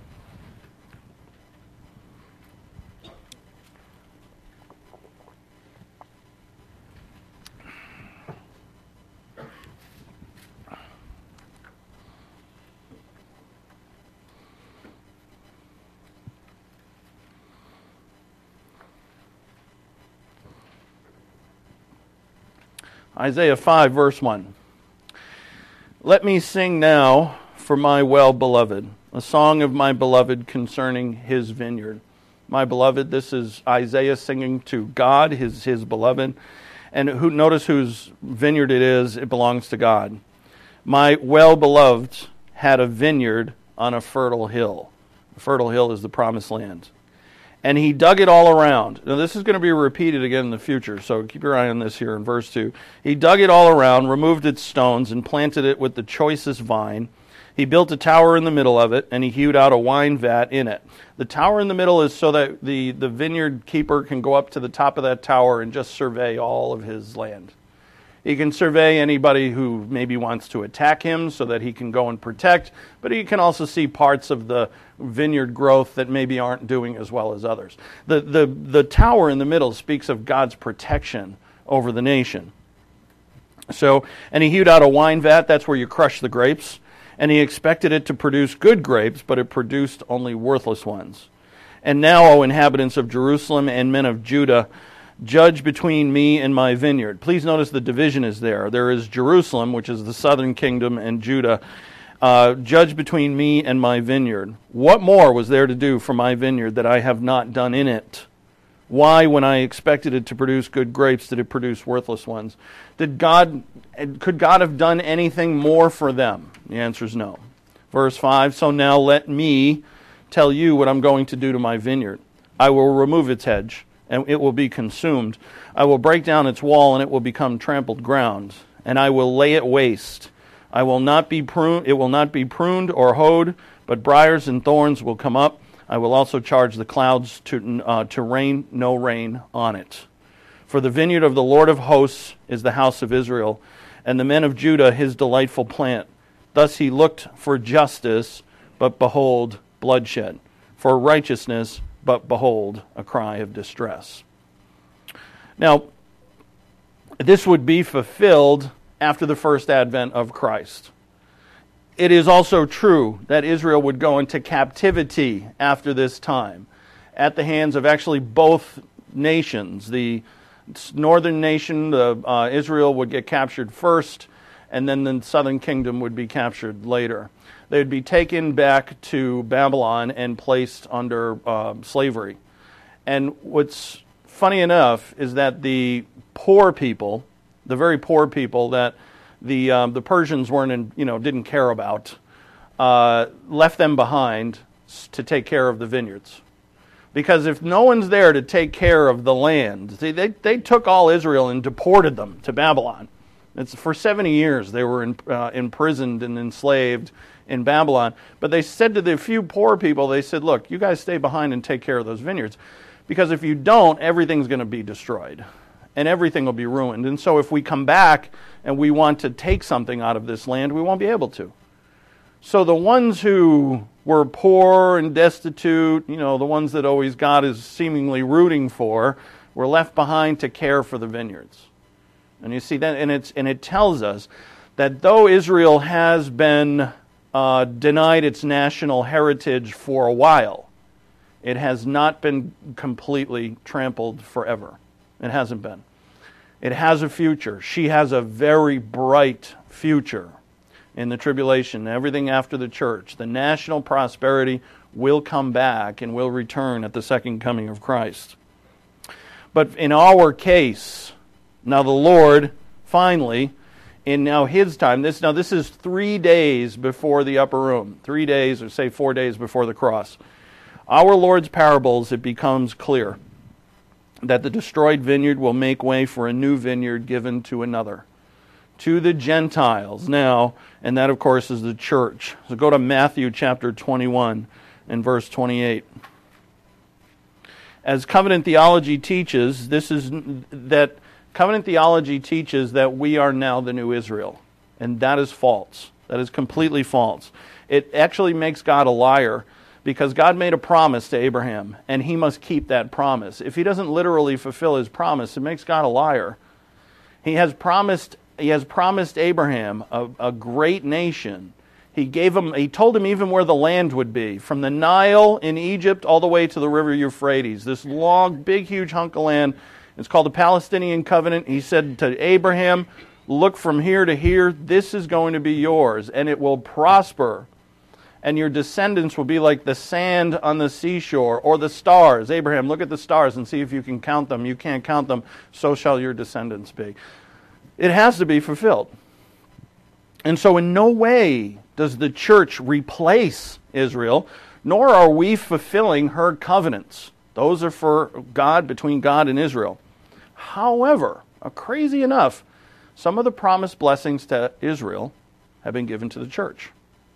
Isaiah five, verse one. "Let me sing now for my well-beloved, a song of my beloved concerning his vineyard." My beloved, this is Isaiah singing to God, his, his beloved. And who, notice whose vineyard it is. It belongs to God. "My well-beloved had a vineyard on a fertile hill." The fertile hill is the promised land. "And he dug it all around." Now this is going to be repeated again in the future, so keep your eye on this here in verse two. "He dug it all around, removed its stones, and planted it with the choicest vine. He built a tower in the middle of it, and he hewed out a wine vat in it." The tower in the middle is so that the, the vineyard keeper can go up to the top of that tower and just survey all of his land. He can survey anybody who maybe wants to attack him so that he can go and protect, but he can also see parts of the vineyard growth that maybe aren't doing as well as others. The, the, the tower in the middle speaks of God's protection over the nation. So, and he hewed out a wine vat, that's where you crush the grapes, and he expected it to produce good grapes, but it produced only worthless ones. "And now, O inhabitants of Jerusalem and men of Judah, judge between me and my vineyard." Please notice the division is there. There is Jerusalem, which is the southern kingdom, and Judah. Uh, judge between me and my vineyard. "What more was there to do for my vineyard that I have not done in it? Why, when I expected it to produce good grapes, did it produce worthless ones?" Did God, could God have done anything more for them? The answer is no. Verse five, "So now let me tell you what I'm going to do to my vineyard. I will remove its hedge, and it will be consumed. I will break down its wall, and it will become trampled ground. And I will lay it waste. I will not be pruned, it will not be pruned or hoed, but briars and thorns will come up. I will also charge the clouds to uh, to rain no rain on it." For the vineyard of the Lord of hosts is the house of Israel, and the men of Judah his delightful plant. Thus he looked for justice, but behold, bloodshed. For righteousness, but behold, a cry of distress. Now, this would be fulfilled after the first advent of Christ. It is also true that Israel would go into captivity after this time at the hands of actually both nations. The northern nation, the, uh, Israel, would get captured first, and then the southern kingdom would be captured later. They would be taken back to Babylon and placed under uh, slavery. And what's funny enough is that the poor people, the very poor people that the um, the Persians weren't, in, you know, didn't care about, uh, left them behind to take care of the vineyards. Because if no one's there to take care of the land, see, they they took all Israel and deported them to Babylon. It's for seventy years they were in, uh, imprisoned and enslaved in Babylon. But they said to the few poor people, they said, look, you guys stay behind and take care of those vineyards. Because if you don't, everything's going to be destroyed. And everything will be ruined. And so if we come back and we want to take something out of this land, we won't be able to. So the ones who were poor and destitute, you know, the ones that always God is seemingly rooting for, were left behind to care for the vineyards. And you see that, and it's and it tells us that though Israel has been uh, denied its national heritage for a while, it has not been completely trampled forever. It hasn't been. It has a future. She has a very bright future in the tribulation. Everything after the church. The national prosperity will come back and will return at the second coming of Christ. But in our case, now the Lord, finally, in now His time, this now this is three days before the upper room. Three days, or say four days before the cross. Our Lord's parables, it becomes clear that the destroyed vineyard will make way for a new vineyard given to another, to the Gentiles now, and that of course is the church. So go to Matthew chapter twenty-one and verse twenty-eight. As covenant theology teaches, this is that covenant theology teaches that we are now the new Israel, and that is false. That is completely false. It actually makes God a liar. Because God made a promise to Abraham, and He must keep that promise. If He doesn't literally fulfill His promise, it makes God a liar. He has promised. He has promised Abraham a, a great nation. He gave him. He told him even where the land would be, from the Nile in Egypt all the way to the river Euphrates. This long, big, huge hunk of land. It's called the Palestinian Covenant. He said to Abraham, "Look from here to here. This is going to be yours, and it will prosper. And your descendants will be like the sand on the seashore, or the stars." Abraham, look at the stars and see if you can count them. You can't count them, so shall your descendants be. It has to be fulfilled. And so in no way does the church replace Israel, nor are we fulfilling her covenants. Those are for God, between God and Israel. However, uh, crazy enough, some of the promised blessings to Israel have been given to the church.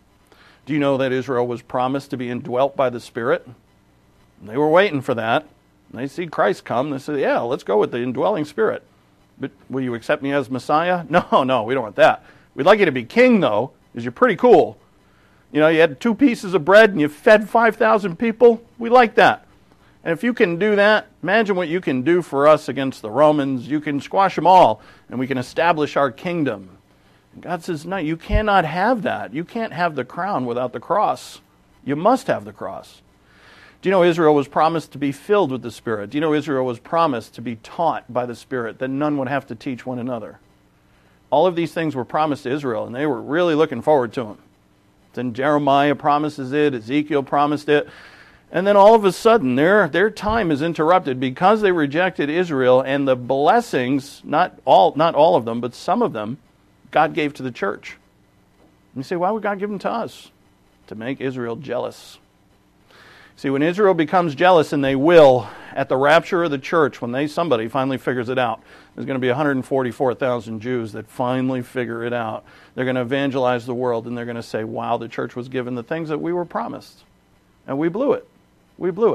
Do you know that Israel was promised to be indwelt by the Spirit? They were waiting for that. They see Christ come. They say, yeah, let's go with the indwelling Spirit. But will you accept me as Messiah? No, no, we don't want that. We'd like you to be king, though, because you're pretty cool. You know, you had two pieces of bread and you fed five thousand people. We like that. And if you can do that, imagine what you can do for us against the Romans. You can squash them all, and we can establish our kingdom. God says, no, you cannot have that. You can't have the crown without the cross. You must have the cross. Do you know Israel was promised to be filled with the Spirit? Do you know Israel was promised to be taught by the Spirit, that none would have to teach one another? All of these things were promised to Israel, and they were really looking forward to them. Then Jeremiah promises it, Ezekiel promised it, and then all of a sudden their, their time is interrupted because they rejected Israel, and the blessings, not all, not all of them, but some of them, God gave to the church. And you say, why would God give them to us? To make Israel jealous. See, when Israel becomes jealous, and they will, at the rapture of the church, when they somebody finally figures it out, there's going to be one hundred forty-four thousand Jews that finally figure it out. They're going to evangelize the world, and they're going to say, wow, the church was given the things that we were promised. And we blew it. We blew it.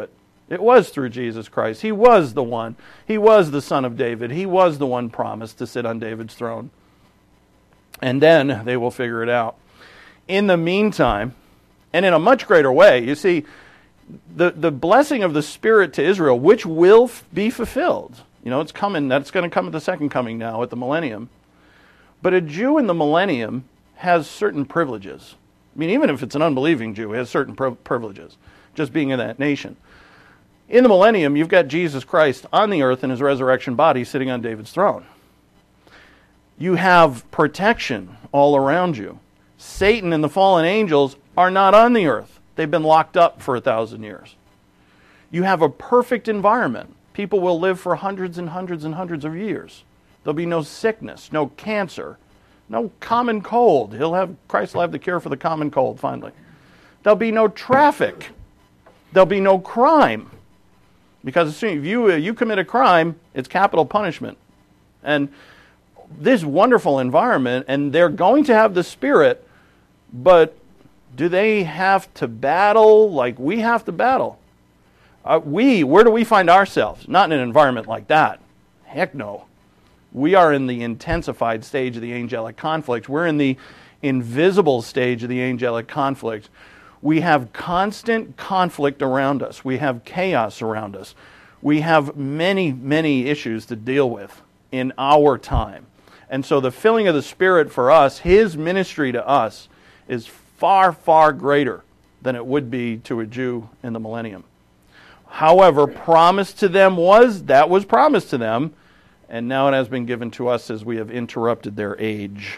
It was through Jesus Christ. He was the one. He was the Son of David. He was the one promised to sit on David's throne. And then they will figure it out. In the meantime, and in a much greater way, you see, the, the blessing of the Spirit to Israel, which will f- be fulfilled. You know, it's coming. That's going to come at the second coming now, at the millennium. But a Jew in the millennium has certain privileges. I mean, even if it's an unbelieving Jew, he has certain pri- privileges, just being in that nation. In the millennium, you've got Jesus Christ on the earth in his resurrection body sitting on David's throne. You have protection all around you. Satan and the fallen angels are not on the earth. They've been locked up for a thousand years. You have a perfect environment. People will live for hundreds and hundreds and hundreds of years. There'll be no sickness, no cancer, no common cold. He'll have Christ will have the cure for the common cold finally. There'll be no traffic. There'll be no crime. Because as soon as you, uh, you commit a crime, it's capital punishment. And this wonderful environment, and they're going to have the Spirit, but do they have to battle like we have to battle? Uh, we, where do we find ourselves? Not in an environment like that. Heck no. We are in the intensified stage of the angelic conflict. We're in the invisible stage of the angelic conflict. We have constant conflict around us. We have chaos around us. We have many, many issues to deal with in our time. And so the filling of the Spirit for us, His ministry to us, is far, far greater than it would be to a Jew in the millennium. However, promised to them was, that was promised to them, and now it has been given to us as we have interrupted their age.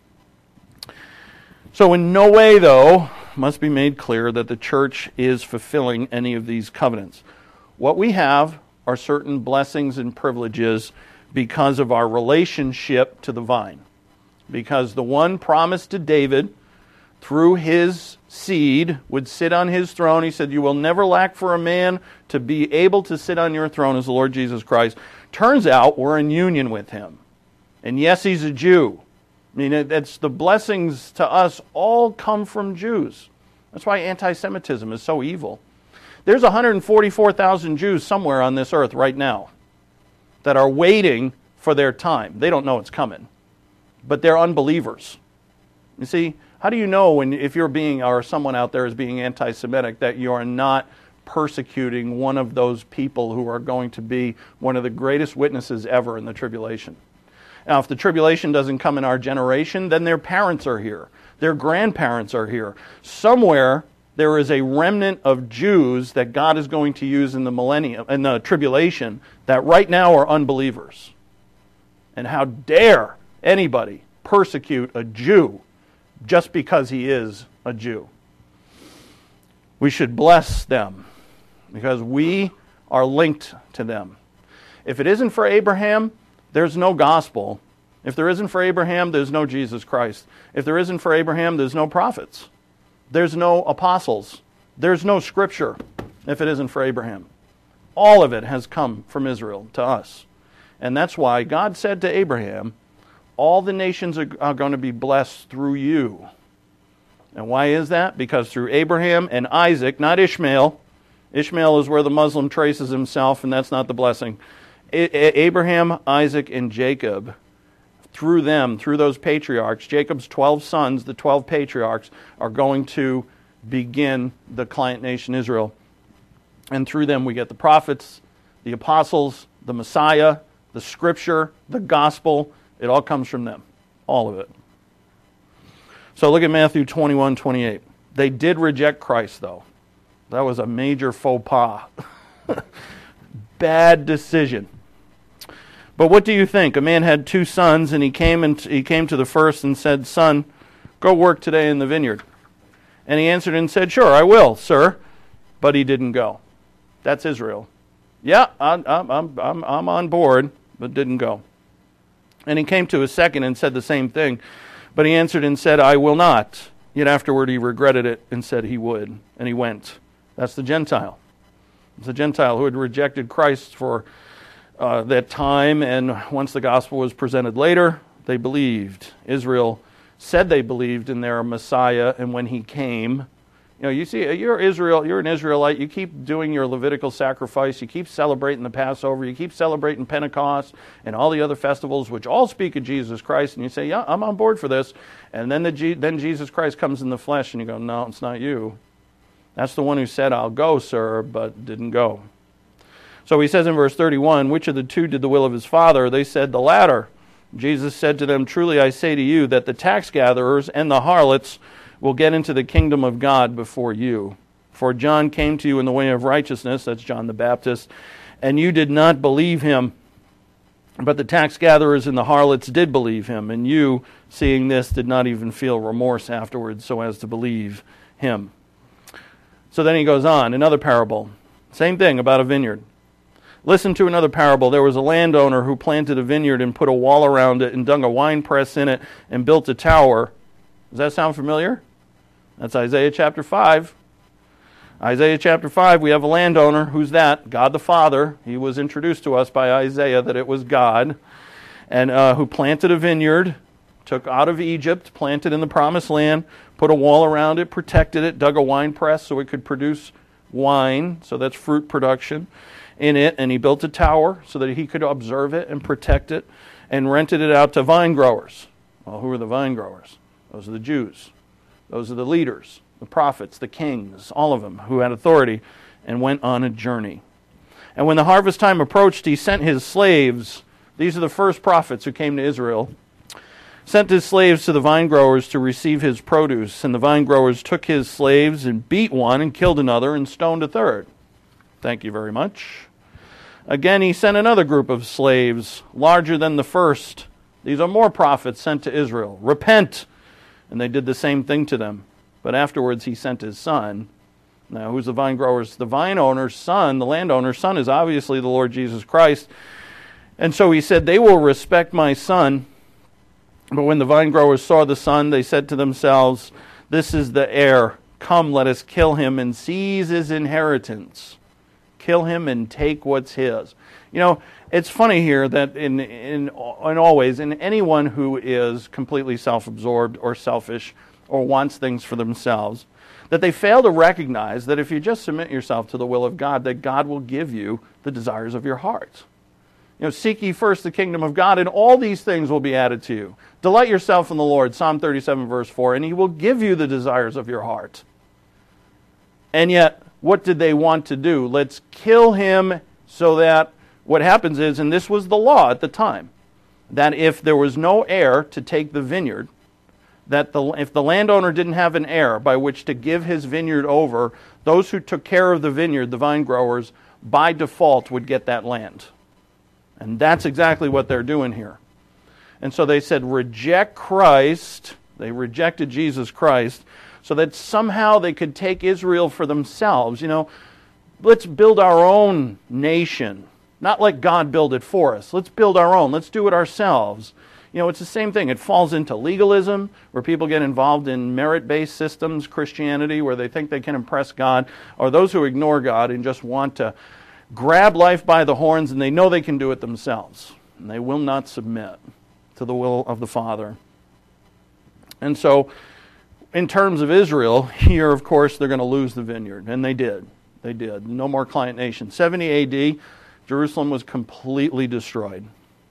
So in no way, though, must be made clear that the church is fulfilling any of these covenants. What we have are certain blessings and privileges because of our relationship to the vine. Because the one promised to David through his seed would sit on his throne. He said, you will never lack for a man to be able to sit on your throne as the Lord Jesus Christ. Turns out we're in union with him. And yes, he's a Jew. I mean, it's the blessings to us all come from Jews. That's why anti-Semitism is so evil. There's one hundred forty-four thousand Jews somewhere on this earth right now that are waiting for their time. They don't know it's coming, but they're unbelievers. You see, how do you know when, if you're being, or someone out there is being anti-Semitic, that you are not persecuting one of those people who are going to be one of the greatest witnesses ever in the tribulation? Now, if the tribulation doesn't come in our generation, then their parents are here. Their grandparents are here. Somewhere there is a remnant of Jews that God is going to use in the millennium, in the tribulation, that right now are unbelievers. And how dare anybody persecute a Jew just because he is a Jew? We should bless them because we are linked to them. If it isn't for Abraham, there's no gospel. If there isn't for Abraham, there's no Jesus Christ. If there isn't for Abraham, there's no prophets. There's no apostles. There's no scripture if it isn't for Abraham. All of it has come from Israel to us. And that's why God said to Abraham, all the nations are, are going to be blessed through you. And why is that? Because through Abraham and Isaac, not Ishmael. Ishmael is where the Muslim traces himself, and that's not the blessing. Abraham, Isaac, and Jacob, through them, through those patriarchs, Jacob's twelve sons, the twelve patriarchs, are going to begin the client nation Israel. And through them we get the prophets, the apostles, the Messiah, the scripture, the gospel. It all comes from them. All of it. So look at Matthew twenty-one, twenty-eight. They did reject Christ, though. That was a major faux pas. Bad decision. But what do you think? A man had two sons, and he came and he came to the first and said, "Son, go work today in the vineyard." And he answered and said, "Sure, I will, sir." But he didn't go. That's Israel. Yeah, I'm I'm I'm I'm on board, but didn't go. And he came to a second and said the same thing, but he answered and said, "I will not." Yet afterward he regretted it and said he would, and he went. That's the Gentile. It's the Gentile who had rejected Christ for Uh, that time, and once the gospel was presented later, they believed. Israel said they believed in their Messiah, and when he came, You know, you see, you're Israel, you're an Israelite, you keep doing your Levitical sacrifice, you keep celebrating the Passover, you keep celebrating Pentecost and all the other festivals which all speak of Jesus Christ, and you say, yeah, I'm on board for this. And then the G- then Jesus Christ comes in the flesh, and you go, no, it's not you. That's the one who said, I'll go, sir, but didn't go. So he says in verse thirty-one, which of the two did the will of his father? They said, the latter. Jesus said to them, truly I say to you that the tax gatherers and the harlots will get into the kingdom of God before you. For John came to you in the way of righteousness, that's John the Baptist, and you did not believe him. But the tax gatherers and the harlots did believe him, and you, seeing this, did not even feel remorse afterwards so as to believe him. So then he goes on, another parable. Same thing about a vineyard. Listen to another parable. There was a landowner who planted a vineyard and put a wall around it and dug a winepress in it and built a tower. Does that sound familiar? That's Isaiah chapter five. Isaiah chapter five, we have a landowner. Who's that? God the Father. He was introduced to us by Isaiah that it was God. And uh, who planted a vineyard, took out of Egypt, planted in the promised land, put a wall around it, protected it, dug a wine press so it could produce wine. So that's fruit production in it. And he built a tower so that he could observe it and protect it, and rented it out to vine growers. Well, who are the vine growers? Those are the Jews. Those are the leaders, the prophets, the kings, all of them who had authority and went on a journey. And when the harvest time approached, he sent his slaves. These are the first prophets who came to Israel. Sent his slaves to the vine growers to receive his produce. And the vine growers took his slaves and beat one and killed another and stoned a third. Thank you very much. Again, he sent another group of slaves, larger than the first. These are more prophets sent to Israel. Repent! And they did the same thing to them. But afterwards he sent his son. Now, who's the vine growers? The vine owner's son, the landowner's son, is obviously the Lord Jesus Christ. And so he said, they will respect my son. But when the vine growers saw the son, they said to themselves, this is the heir. Come, let us kill him and seize his inheritance. Kill him and take what's his. You know, it's funny here that in, in, in always, in anyone who is completely self-absorbed or selfish or wants things for themselves, that they fail to recognize that if you just submit yourself to the will of God, that God will give you the desires of your heart. You know, seek ye first the kingdom of God, and all these things will be added to you. Delight yourself in the Lord, Psalm thirty-seven, verse four, and he will give you the desires of your heart. And yet, what did they want to do? Let's kill him so that what happens is, and this was the law at the time, that if there was no heir to take the vineyard, that the, if the landowner didn't have an heir by which to give his vineyard over, those who took care of the vineyard, the vine growers, by default would get that land. And that's exactly what they're doing here. And so they said, reject Christ. They rejected Jesus Christ so that somehow they could take Israel for themselves. You know, let's build our own nation. Not let God build it for us. Let's build our own. Let's do it ourselves. You know, it's the same thing. It falls into legalism, where people get involved in merit-based systems, Christianity, where they think they can impress God, or those who ignore God and just want to grab life by the horns, and they know they can do it themselves. And they will not submit to the will of the Father. And so, in terms of Israel, here, of course, they're going to lose the vineyard. And they did. They did. No more client nation. seventy A D, Jerusalem was completely destroyed.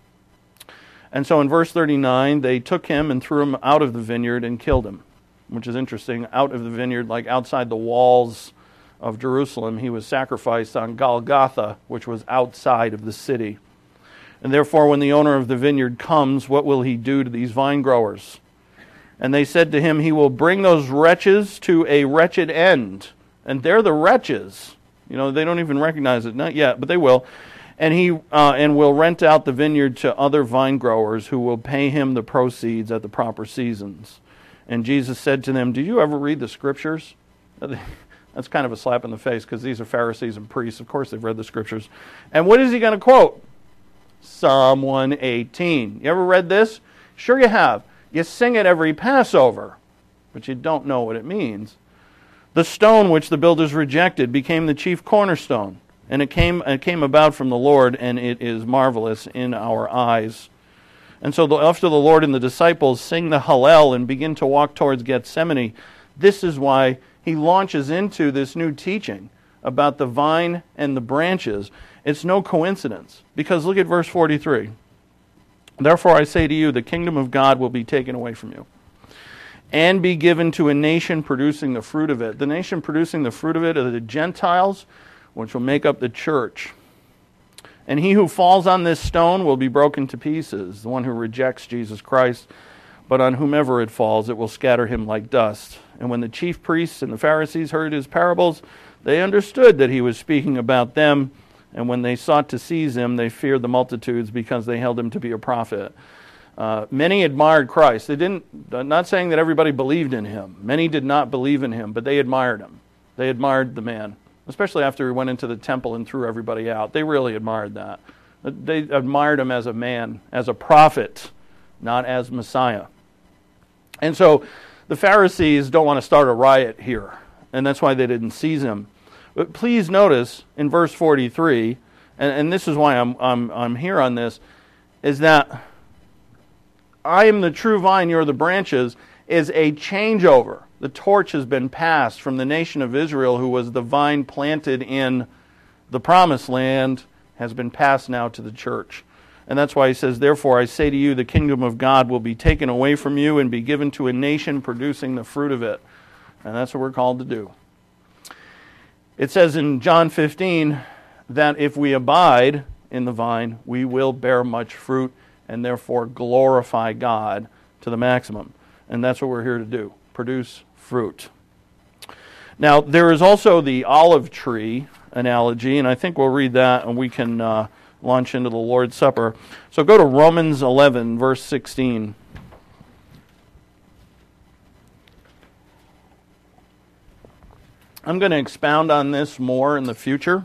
And so in verse thirty-nine, they took him and threw him out of the vineyard and killed him, which is interesting. Out of the vineyard, like outside the walls of Jerusalem, he was sacrificed on Golgotha, which was outside of the city. And therefore, when the owner of the vineyard comes, what will he do to these vine growers? And they said to him, he will bring those wretches to a wretched end. And they're the wretches. You know, they don't even recognize it, not yet, but they will. And he uh, and will rent out the vineyard to other vine growers who will pay him the proceeds at the proper seasons. And Jesus said to them, do you ever read the Scriptures? That's kind of a slap in the face, because these are Pharisees and priests. Of course they've read the Scriptures. And what is he going to quote? Psalm one eighteen. You ever read this? Sure you have. You sing it every Passover, but you don't know what it means. The stone which the builders rejected became the chief cornerstone, and it came it came about from the Lord, and it is marvelous in our eyes. And so the, after the Lord and the disciples sing the Hallel and begin to walk towards Gethsemane, this is why he launches into this new teaching about the vine and the branches. It's no coincidence, because look at verse forty-three. Therefore I say to you, the kingdom of God will be taken away from you, and be given to a nation producing the fruit of it. The nation producing the fruit of it are the Gentiles, which will make up the church. And he who falls on this stone will be broken to pieces, the one who rejects Jesus Christ. But on whomever it falls, it will scatter him like dust. And when the chief priests and the Pharisees heard his parables, they understood that he was speaking about them. And when they sought to seize him, they feared the multitudes, because they held him to be a prophet. Uh, many admired Christ. They didn't. I'm not saying that everybody believed in him. Many did not believe in him, but they admired him. They admired the man, especially after he went into the temple and threw everybody out. They really admired that. They admired him as a man, as a prophet, not as Messiah. And so the Pharisees don't want to start a riot here, and that's why they didn't seize him. But please notice in verse forty-three, and, and this is why I'm, I'm, I'm here on this, is that I am the true vine, you're the branches, is a changeover. The torch has been passed from the nation of Israel, who was the vine planted in the promised land, has been passed now to the church. And that's why he says, therefore I say to you, the kingdom of God will be taken away from you and be given to a nation producing the fruit of it. And that's what we're called to do. It says in John fifteen that if we abide in the vine, we will bear much fruit and therefore glorify God to the maximum. And that's what we're here to do, produce fruit. Now, there is also the olive tree analogy, and I think we'll read that and we can uh, launch into the Lord's Supper. So go to Romans eleven, verse sixteen. I'm going to expound on this more in the future.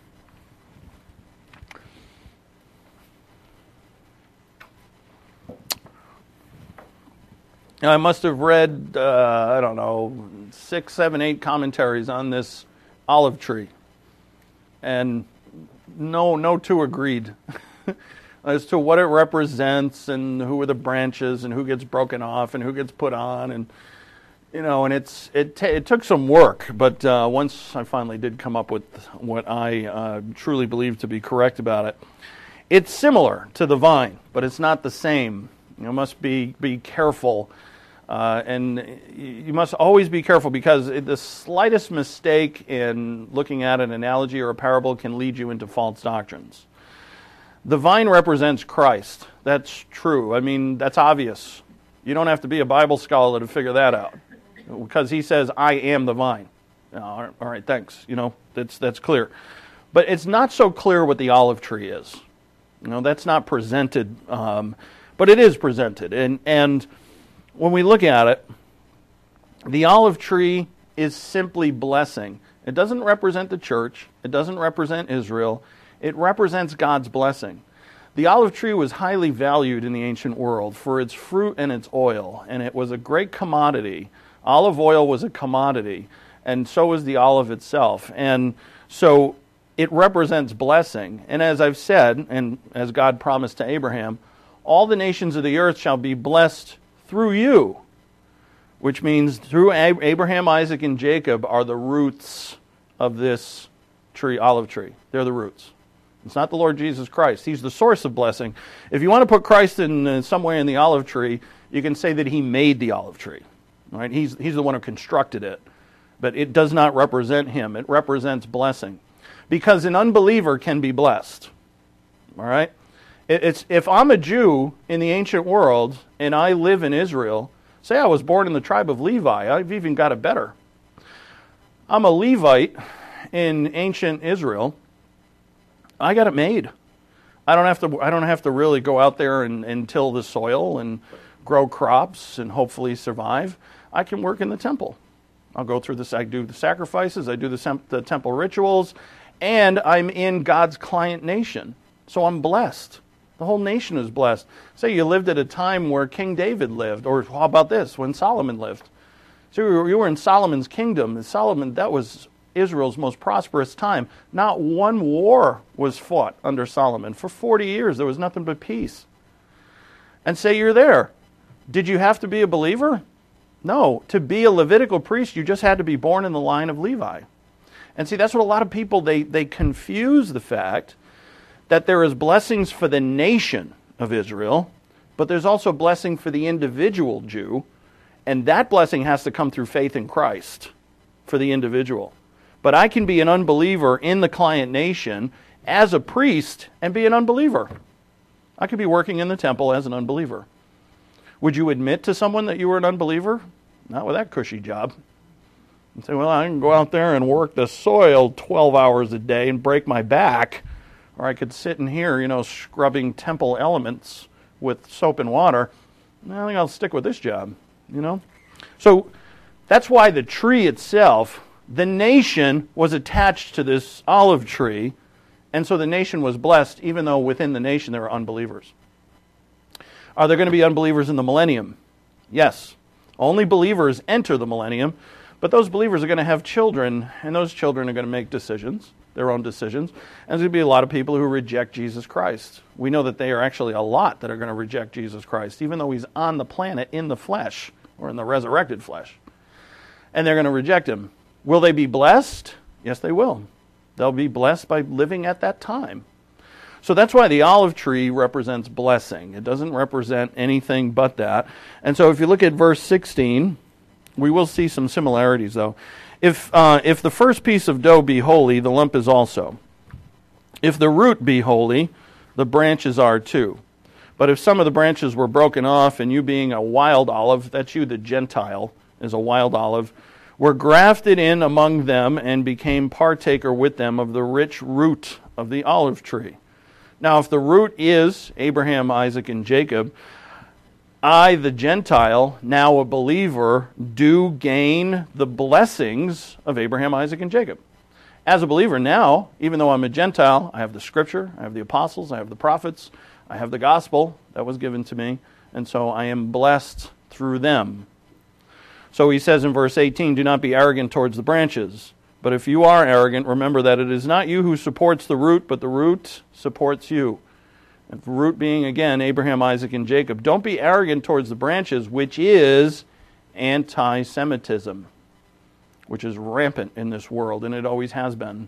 Now, I must have read, uh, I don't know, six, seven, eight commentaries on this olive tree. And no, no two agreed as to what it represents and who are the branches and who gets broken off and who gets put on. And, you know, and it's it, t- it took some work. But uh, once I finally did come up with what I uh, truly believe to be correct about it, it's similar to the vine, but it's not the same. You must be, be careful. Uh, and you must always be careful, because the slightest mistake in looking at an analogy or a parable can lead you into false doctrines. The vine represents Christ. That's true. I mean, that's obvious. You don't have to be a Bible scholar to figure that out, because he says, I am the vine. All right, thanks. You know, that's that's clear. But it's not so clear what the olive tree is. You know, that's not presented, um, but it is presented. And and when we look at it, the olive tree is simply blessing. It doesn't represent the church. It doesn't represent Israel. It represents God's blessing. The olive tree was highly valued in the ancient world for its fruit and its oil, and it was a great commodity. Olive oil was a commodity, and so was the olive itself. And so it represents blessing. And as I've said, and as God promised to Abraham, all the nations of the earth shall be blessed through you, which means through Abraham, Isaac, and Jacob are the roots of this tree, olive tree. They're the roots. It's not the Lord Jesus Christ. He's the source of blessing. If you want to put Christ in uh, some way in the olive tree, you can say that he made the olive tree. Right? He's, he's the one who constructed it. But it does not represent him. It represents blessing. Because an unbeliever can be blessed. All right? It's, if I'm a Jew in the ancient world and I live in Israel, say I was born in the tribe of Levi, I've even got it better. I'm a Levite in ancient Israel. I got it made. I don't have to. I don't have to really go out there and, and till the soil and grow crops and hopefully survive. I can work in the temple. I'll go through this. I do the sacrifices. I do the, the temple rituals, and I'm in God's client nation. So I'm blessed. The whole nation is blessed. Say you lived at a time where King David lived, or how about this, when Solomon lived? So you were in Solomon's kingdom. Solomon, that was Israel's most prosperous time. Not one war was fought under Solomon. For forty years, there was nothing but peace. And say you're there. Did you have to be a believer? No, to be a Levitical priest, you just had to be born in the line of Levi. And see, that's what a lot of people, they, they confuse the fact that there is blessings for the nation of Israel, but there's also blessing for the individual Jew, and that blessing has to come through faith in Christ for the individual. But I can be an unbeliever in the client nation as a priest and be an unbeliever. I could be working in the temple as an unbeliever. Would you admit to someone that you were an unbeliever? Not with that cushy job. And say, well, I can go out there and work the soil twelve hours a day and break my back. Or I could sit in here, you know, scrubbing temple elements with soap and water. I think I'll stick with this job, you know. So that's why the tree itself, the nation was attached to this olive tree, and so the nation was blessed, even though within the nation there were unbelievers. Are there going to be unbelievers in the millennium? Yes. Only believers enter the millennium, but those believers are going to have children, and those children are going to make decisions, their own decisions. And there's going to be a lot of people who reject Jesus Christ. We know that they are actually a lot that are going to reject Jesus Christ, even though he's on the planet in the flesh, or in the resurrected flesh. And they're going to reject him. Will they be blessed? Yes, they will. They'll be blessed by living at that time. So that's why the olive tree represents blessing. It doesn't represent anything but that. And so if you look at verse sixteen, we will see some similarities, though. If uh, if the first piece of dough be holy, the lump is also. If the root be holy, the branches are too. But if some of the branches were broken off, and you being a wild olive, that's you, the Gentile, is a wild olive, were grafted in among them and became partaker with them of the rich root of the olive tree. Now, if the root is Abraham, Isaac, and Jacob, I, the Gentile, now a believer, do gain the blessings of Abraham, Isaac, and Jacob. As a believer now, even though I'm a Gentile, I have the Scripture, I have the apostles, I have the prophets, I have the gospel that was given to me, and so I am blessed through them. So he says in verse eighteen, do not be arrogant towards the branches. But if you are arrogant, remember that it is not you who supports the root, but the root supports you. And the root being, again, Abraham, Isaac, and Jacob. Don't be arrogant towards the branches, which is anti-Semitism, which is rampant in this world, and it always has been.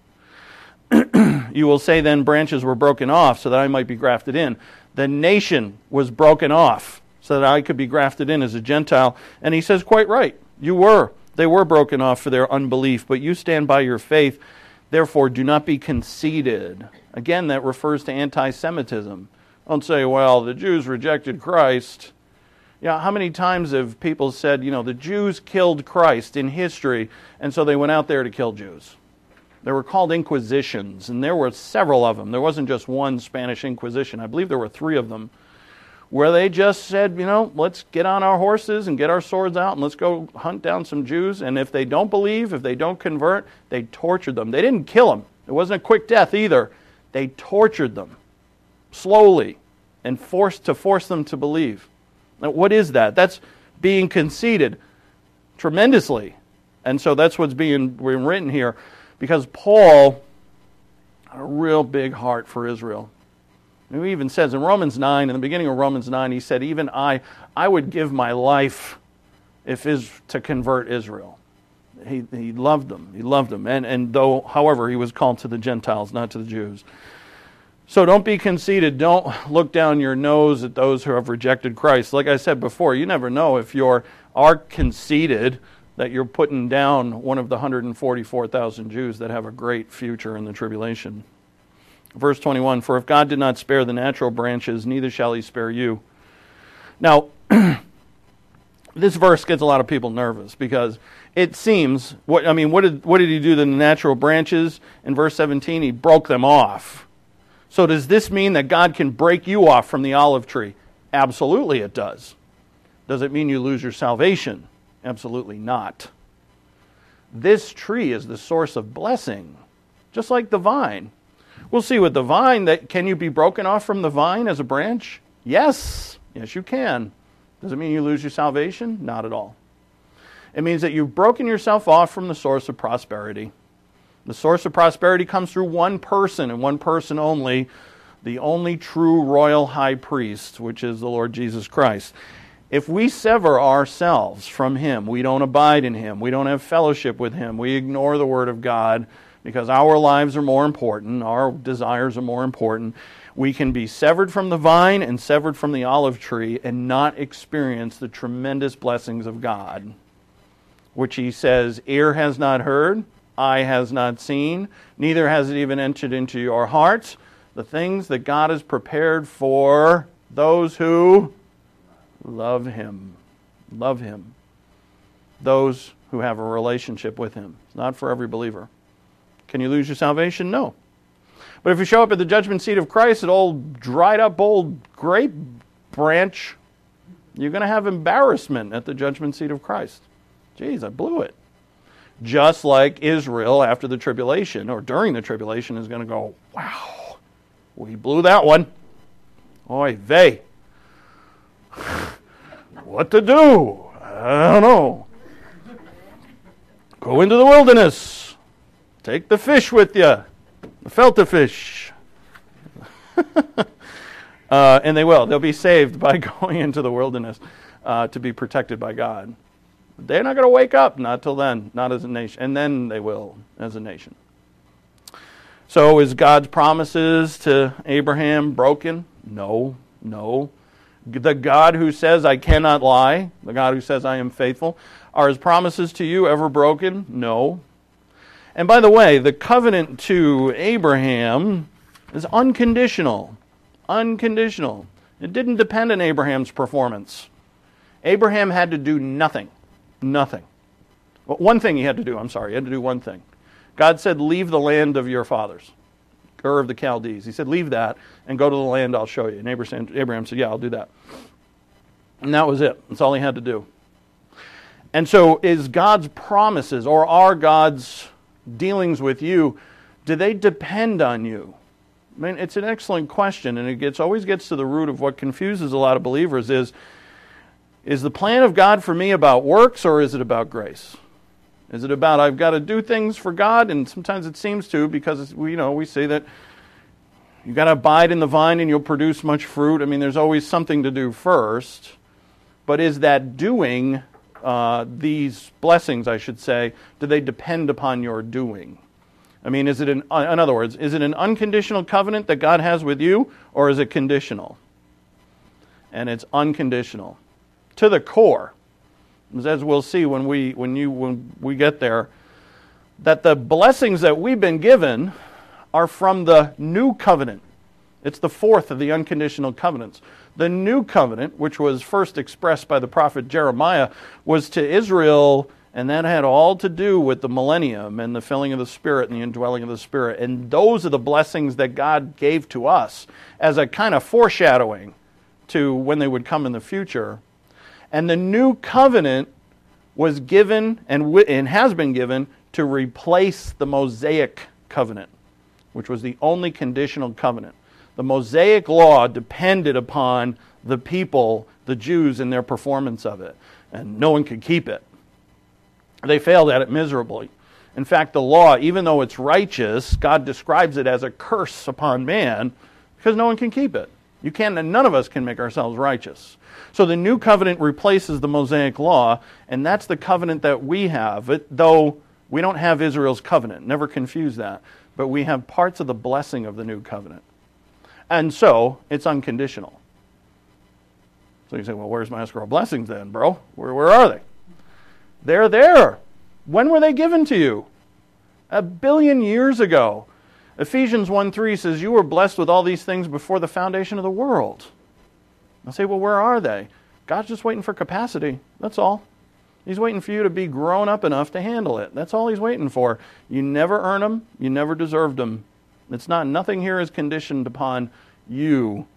You will say then, branches were broken off so that I might be grafted in. The nation was broken off so that I could be grafted in as a Gentile. And he says, quite right, you were. They were broken off for their unbelief, but you stand by your faith. Therefore, do not be conceited. Again, that refers to anti-Semitism. Don't say, well, the Jews rejected Christ. Yeah, how many times have people said, you know, the Jews killed Christ in history, and so they went out there to kill Jews? They were called Inquisitions, and there were several of them. There wasn't just one Spanish Inquisition. I believe there were three of them, where they just said, you know, let's get on our horses and get our swords out and let's go hunt down some Jews. And if they don't believe, if they don't convert, they tortured them. They didn't kill them. It wasn't a quick death either. They tortured them slowly and forced to force them to believe. Now, what is that? That's being conceited tremendously. And so that's what's being, being written here, because Paul had a real big heart for Israel. He even says in Romans nine, in the beginning of Romans nine, he said, even I, I would give my life if is to convert Israel. He he loved them. He loved them. And, and though, however, he was called to the Gentiles, not to the Jews. So don't be conceited. Don't look down your nose at those who have rejected Christ. Like I said before, you never know if you are conceited that you're putting down one of the one hundred forty-four thousand Jews that have a great future in the tribulation. Verse twenty-one, for if God did not spare the natural branches, neither shall he spare you. Now, this verse gets a lot of people nervous because it seems, what I mean, what did what did he do to the natural branches? In verse seventeen, he broke them off. So does this mean that God can break you off from the olive tree? Absolutely it does. Does it mean you lose your salvation? Absolutely not. This tree is the source of blessing, just like the vine. We'll see with the vine that, can you be broken off from the vine as a branch? Yes. Yes, you can. Does it mean you lose your salvation? Not at all. It means that you've broken yourself off from the source of prosperity. The source of prosperity comes through one person and one person only, the only true royal high priest, which is the Lord Jesus Christ. If we sever ourselves from Him, we don't abide in Him, we don't have fellowship with Him, we ignore the Word of God because our lives are more important, our desires are more important, we can be severed from the vine and severed from the olive tree and not experience the tremendous blessings of God, which He says, ear has not heard, eye has not seen, neither has it even entered into your hearts, the things that God has prepared for those who love Him. Love Him. Those who have a relationship with Him. It's not for every believer. Can you lose your salvation? No. But if you show up at the judgment seat of Christ, an old dried up old grape branch, you're going to have embarrassment at the judgment seat of Christ. Jeez, I blew it. Just like Israel after the tribulation, or during the tribulation, is going to go, wow, we blew that one. Oy vey. What to do? I don't know. Go into the wilderness. Take the fish with you. The filter fish. uh, and they will. They'll be saved by going into the wilderness uh, to be protected by God. They're not going to wake up, not till then, not as a nation. And then they will as a nation. So is God's promises to Abraham broken? No, no. The God who says, I cannot lie, the God who says, I am faithful, are His promises to you ever broken? No. And by the way, the covenant to Abraham is unconditional. Unconditional. It didn't depend on Abraham's performance. Abraham had to do nothing. Nothing. Well, one thing he had to do, I'm sorry, he had to do one thing. God said, leave the land of your fathers, Ur of the Chaldees. He said, leave that and go to the land I'll show you. And Abraham, Abraham said, yeah, I'll do that. And that was it. That's all he had to do. And so is God's promises, or are God's dealings with you, do they depend on you? I mean, it's an excellent question, and it gets always gets to the root of what confuses a lot of believers is, is the plan of God for me about works, or is it about grace? Is it about I've got to do things for God? And sometimes it seems to, because we, you know, we say that you've got to abide in the vine and you'll produce much fruit. I mean, there's always something to do first. But is that doing uh, these blessings, I should say, do they depend upon your doing? I mean, is it an, in other words, is it an unconditional covenant that God has with you, or is it conditional? And it's unconditional to the core. As we'll see when we when you when we get there, that the blessings that we've been given are from the new covenant. It's the fourth of the unconditional covenants. The new covenant, which was first expressed by the prophet Jeremiah, was to Israel, and that had all to do with the millennium and the filling of the Spirit and the indwelling of the Spirit. And those are the blessings that God gave to us as a kind of foreshadowing to when they would come in the future. And the new covenant was given and, w- and has been given to replace the Mosaic covenant, which was the only conditional covenant. The Mosaic law depended upon the people, the Jews, and their performance of it. And no one could keep it. They failed at it miserably. In fact, the law, even though it's righteous, God describes it as a curse upon man because no one can keep it. You can't, and none of us can make ourselves righteous. So the new covenant replaces the Mosaic law, and that's the covenant that we have. It, though we don't have Israel's covenant, never confuse that, but we have parts of the blessing of the new covenant. And so it's unconditional. So you say, well, where's my escrow blessings then, bro? Where, where are they? They're there. When were they given to you? A billion years ago. Ephesians one three says, you were blessed with all these things before the foundation of the world. I'll say, well, where are they? God's just waiting for capacity. That's all. He's waiting for you to be grown up enough to handle it. That's all He's waiting for. You never earn them. You never deserved them. It's not, nothing here is conditioned upon you.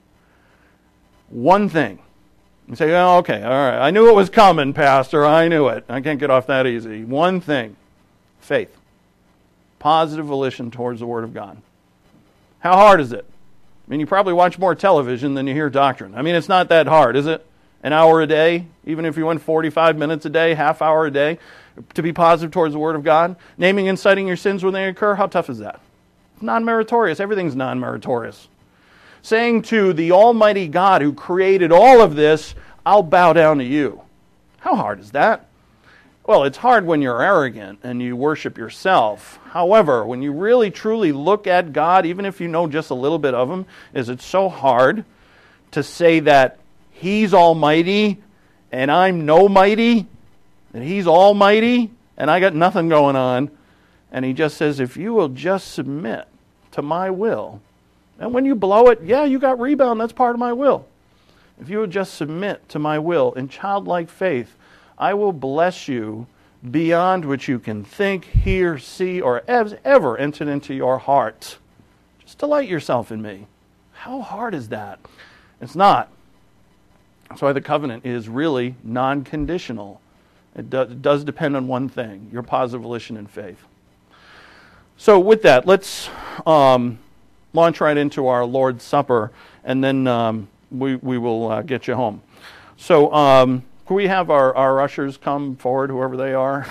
One thing. You say, oh, okay, all right. I knew it was coming, Pastor. I knew it. I can't get off that easy. One thing. Faith. Positive volition towards the Word of God. How hard is it? I mean, you probably watch more television than you hear doctrine. I mean, it's not that hard, is it? An hour a day, even if you went forty-five minutes a day, half hour a day, to be positive towards the Word of God. Naming and citing your sins when they occur, how tough is that? It's non-meritorious. Everything's non-meritorious. Saying to the Almighty God who created all of this, I'll bow down to you. How hard is that? Well, it's hard when you're arrogant and you worship yourself. However, when you really truly look at God, even if you know just a little bit of Him, is it so hard to say that He's almighty and I'm no mighty? That He's almighty and I got nothing going on? And He just says, if you will just submit to my will, and when you blow it, yeah, you got rebound, that's part of my will. If you will just submit to my will in childlike faith, I will bless you beyond what you can think, hear, see, or ever entered into your heart. Just delight yourself in me. How hard is that? It's not. That's why the covenant is really non-conditional. It, do, it does depend on one thing, your positive volition and faith. So with that, let's um, launch right into our Lord's Supper, and then um, we, we will uh, get you home. So, um, can we have our, our ushers come forward, whoever they are?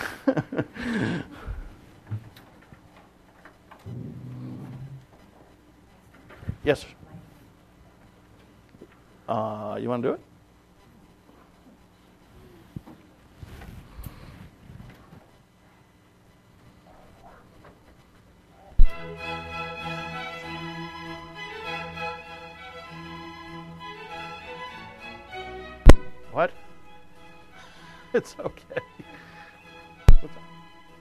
Yes. Uh, you want to do it? What? It's okay. What's up?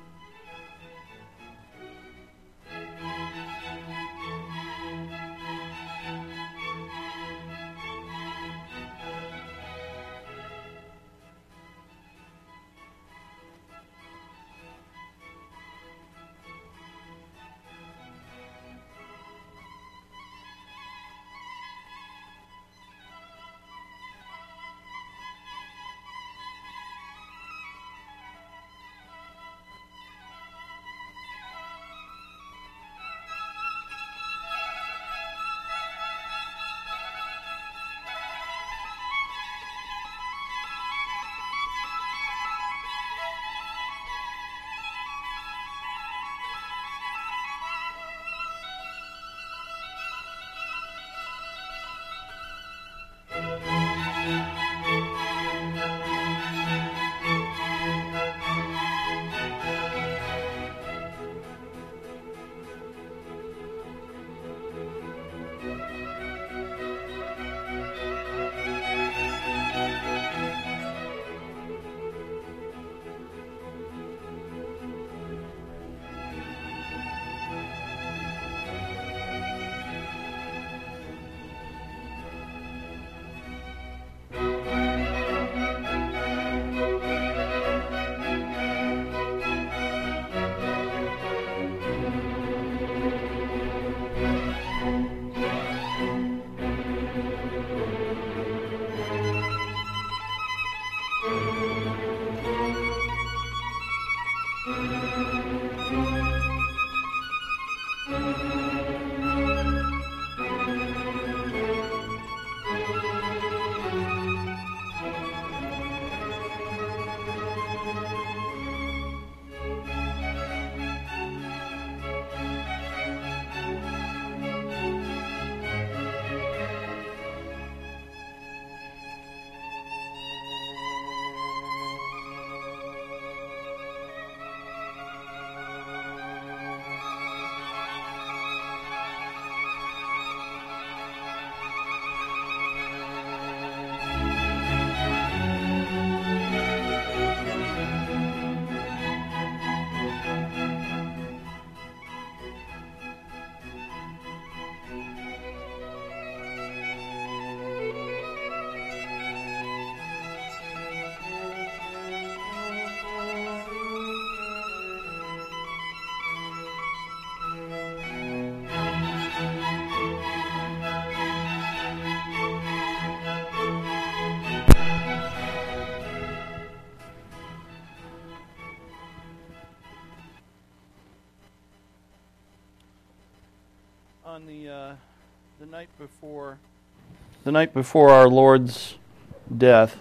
On the uh, the night before the night before our Lord's death,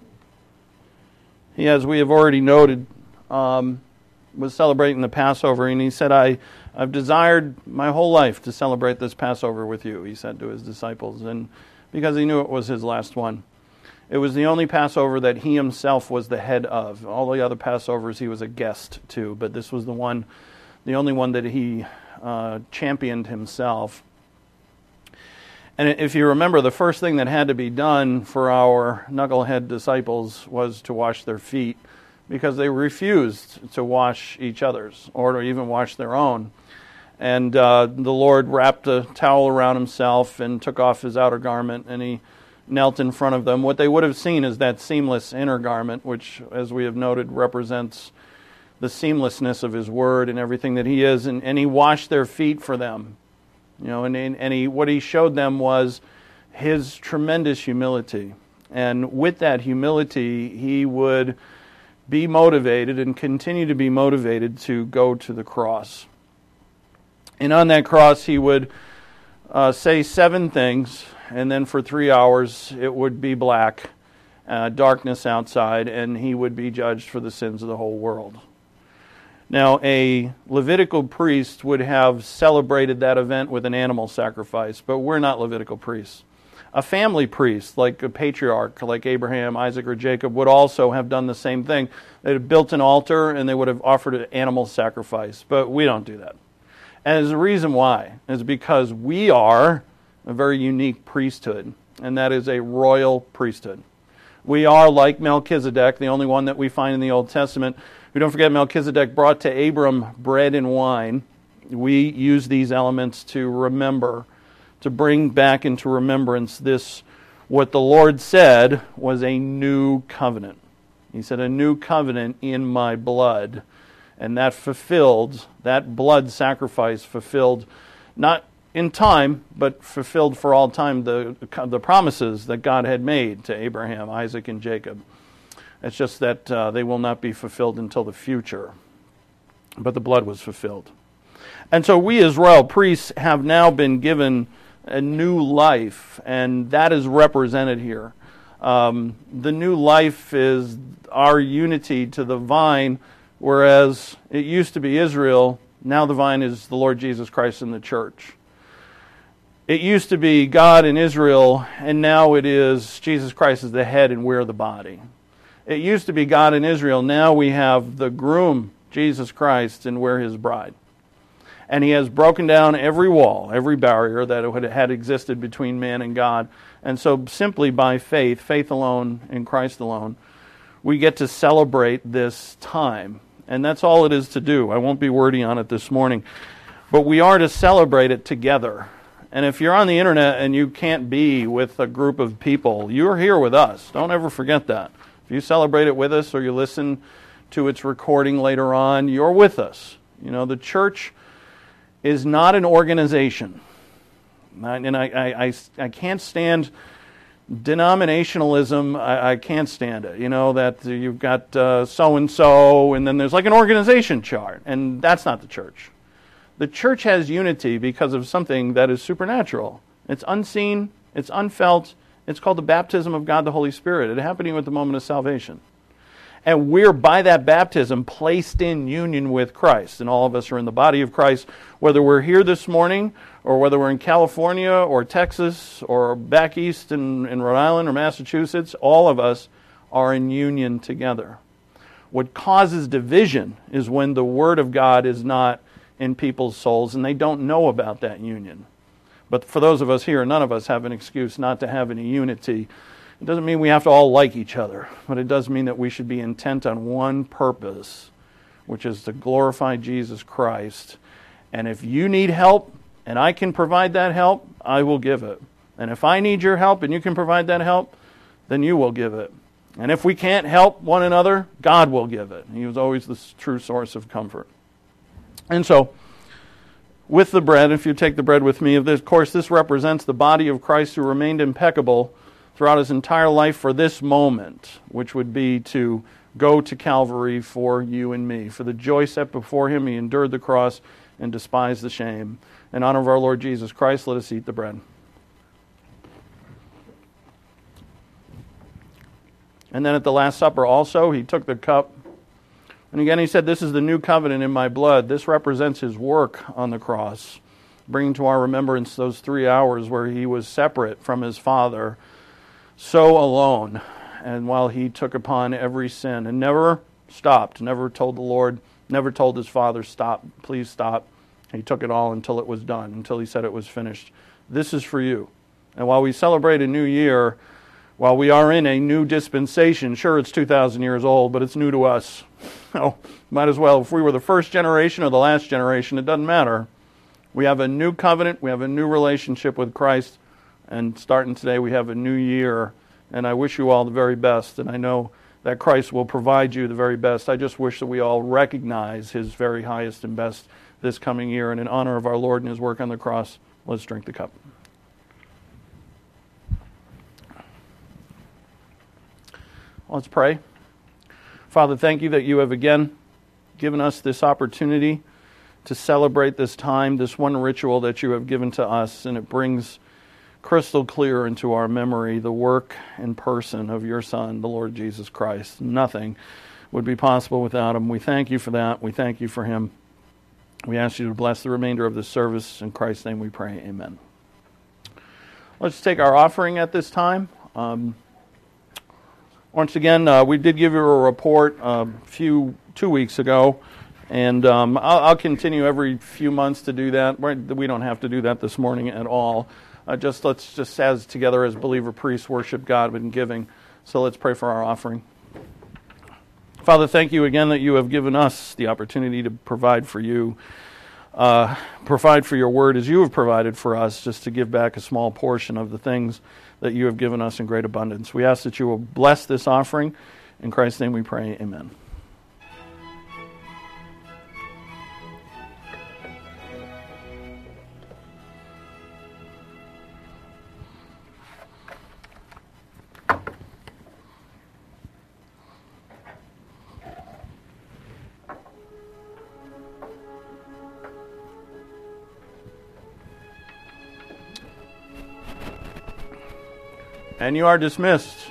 he, as we have already noted, um, was celebrating the Passover, and he said, I, I've desired my whole life to celebrate this Passover with you, he said to his disciples, and because he knew it was his last one. It was the only Passover that he himself was the head of. All the other Passovers he was a guest to, but this was the one, the only one that he uh, championed himself. And if you remember, the first thing that had to be done for our knucklehead disciples was to wash their feet, because they refused to wash each other's or to even wash their own. And uh, the Lord wrapped a towel around himself and took off his outer garment, and he knelt in front of them. What they would have seen is that seamless inner garment, which, as we have noted, represents the seamlessness of his word and everything that he is. And, and he washed their feet for them. You know, and, and he, what he showed them was his tremendous humility. And with that humility, he would be motivated and continue to be motivated to go to the cross. And on that cross, he would uh, say seven things, and then for three hours it would be black, uh, darkness outside, and he would be judged for the sins of the whole world. Now, a Levitical priest would have celebrated that event with an animal sacrifice, but we're not Levitical priests. A family priest, like a patriarch, like Abraham, Isaac, or Jacob, would also have done the same thing. They'd have built an altar and they would have offered an animal sacrifice, but we don't do that. And there's a reason why. It's because we are a very unique priesthood, and that is a royal priesthood. We are like Melchizedek, the only one that we find in the Old Testament. We don't forget Melchizedek brought to Abram bread and wine. We use these elements to remember, to bring back into remembrance this, what the Lord said was a new covenant. He said, a new covenant in my blood. And that fulfilled, that blood sacrifice fulfilled, not in time, but fulfilled for all time the, the promises that God had made to Abraham, Isaac, and Jacob. It's just that uh, they will not be fulfilled until the future. But the blood was fulfilled. And so we as royal priests have now been given a new life, and that is represented here. Um, the new life is our unity to the vine, whereas it used to be Israel, now the vine is the Lord Jesus Christ and the church. It used to be God and Israel, and now it is Jesus Christ is the head and we're the body. It used to be God and Israel, now we have the groom, Jesus Christ, and we're his bride. And he has broken down every wall, every barrier that had existed between man and God. And so simply by faith, faith alone in Christ alone, we get to celebrate this time. And that's all it is to do. I won't be wordy on it this morning. But we are to celebrate it together. And if you're on the internet and you can't be with a group of people, you're here with us. Don't ever forget that. If you celebrate it with us or you listen to its recording later on, you're with us. You know, the church is not an organization. And I, I, I, I can't stand denominationalism. I, I can't stand it. You know, that you've got uh, so-and-so, and then there's like an organization chart. And that's not the church. The church has unity because of something that is supernatural. It's unseen, it's unfelt, it's called the baptism of God the Holy Spirit. It happening at the moment of salvation. And we're, by that baptism, placed in union with Christ. And all of us are in the body of Christ, whether we're here this morning, or whether we're in California, or Texas, or back east in, in Rhode Island, or Massachusetts. All of us are in union together. What causes division is when the Word of God is not in people's souls, and they don't know about that union. But for those of us here, none of us have an excuse not to have any unity. It doesn't mean we have to all like each other, but it does mean that we should be intent on one purpose, which is to glorify Jesus Christ. And if you need help, and I can provide that help, I will give it. And if I need your help, and you can provide that help, then you will give it. And if we can't help one another, God will give it. He was always the true source of comfort. And so, with the bread, if you take the bread with me, of course, this represents the body of Christ who remained impeccable throughout his entire life for this moment, which would be to go to Calvary for you and me. For the joy set before him, he endured the cross and despised the shame. In honor of our Lord Jesus Christ, let us eat the bread. And then at the Last Supper also, he took the cup. And again, he said, this is the new covenant in my blood. This represents his work on the cross, bringing to our remembrance those three hours where he was separate from his Father, so alone. and while he took upon every sin and never stopped, never told the Lord, never told his Father, stop, please stop. He took it all until it was done, until he said it was finished. This is for you. And while we celebrate a new year, while we are in a new dispensation, sure, it's two thousand years old, but it's new to us. Oh, might as well, if we were the first generation or the last generation, it doesn't matter. We have a new covenant, we have a new relationship with Christ, and starting today we have a new year, and I wish you all the very best, and I know that Christ will provide you the very best. I just wish that we all recognize his very highest and best this coming year, and in honor of our Lord and his work on the cross, let's drink the cup. Let's pray. Father, thank you that you have again given us this opportunity to celebrate this time, this one ritual that you have given to us, and it brings crystal clear into our memory the work and person of your Son, the Lord Jesus Christ. Nothing would be possible without him. We thank you for that. We thank you for him. We ask you to bless the remainder of this service. In Christ's name we pray. Amen. Let's take our offering at this time. Um, once again, uh, we did give you a report a few two weeks ago, and um, I'll, I'll continue every few months to do that. We don't have to do that this morning at all. Uh, just let's just as together as believer priests worship God in giving. So let's pray for our offering. Father, thank you again that you have given us the opportunity to provide for you, uh, provide for your word as you have provided for us, just to give back a small portion of the things that you have given us in great abundance. We ask that you will bless this offering. In Christ's name we pray, amen. And you are dismissed.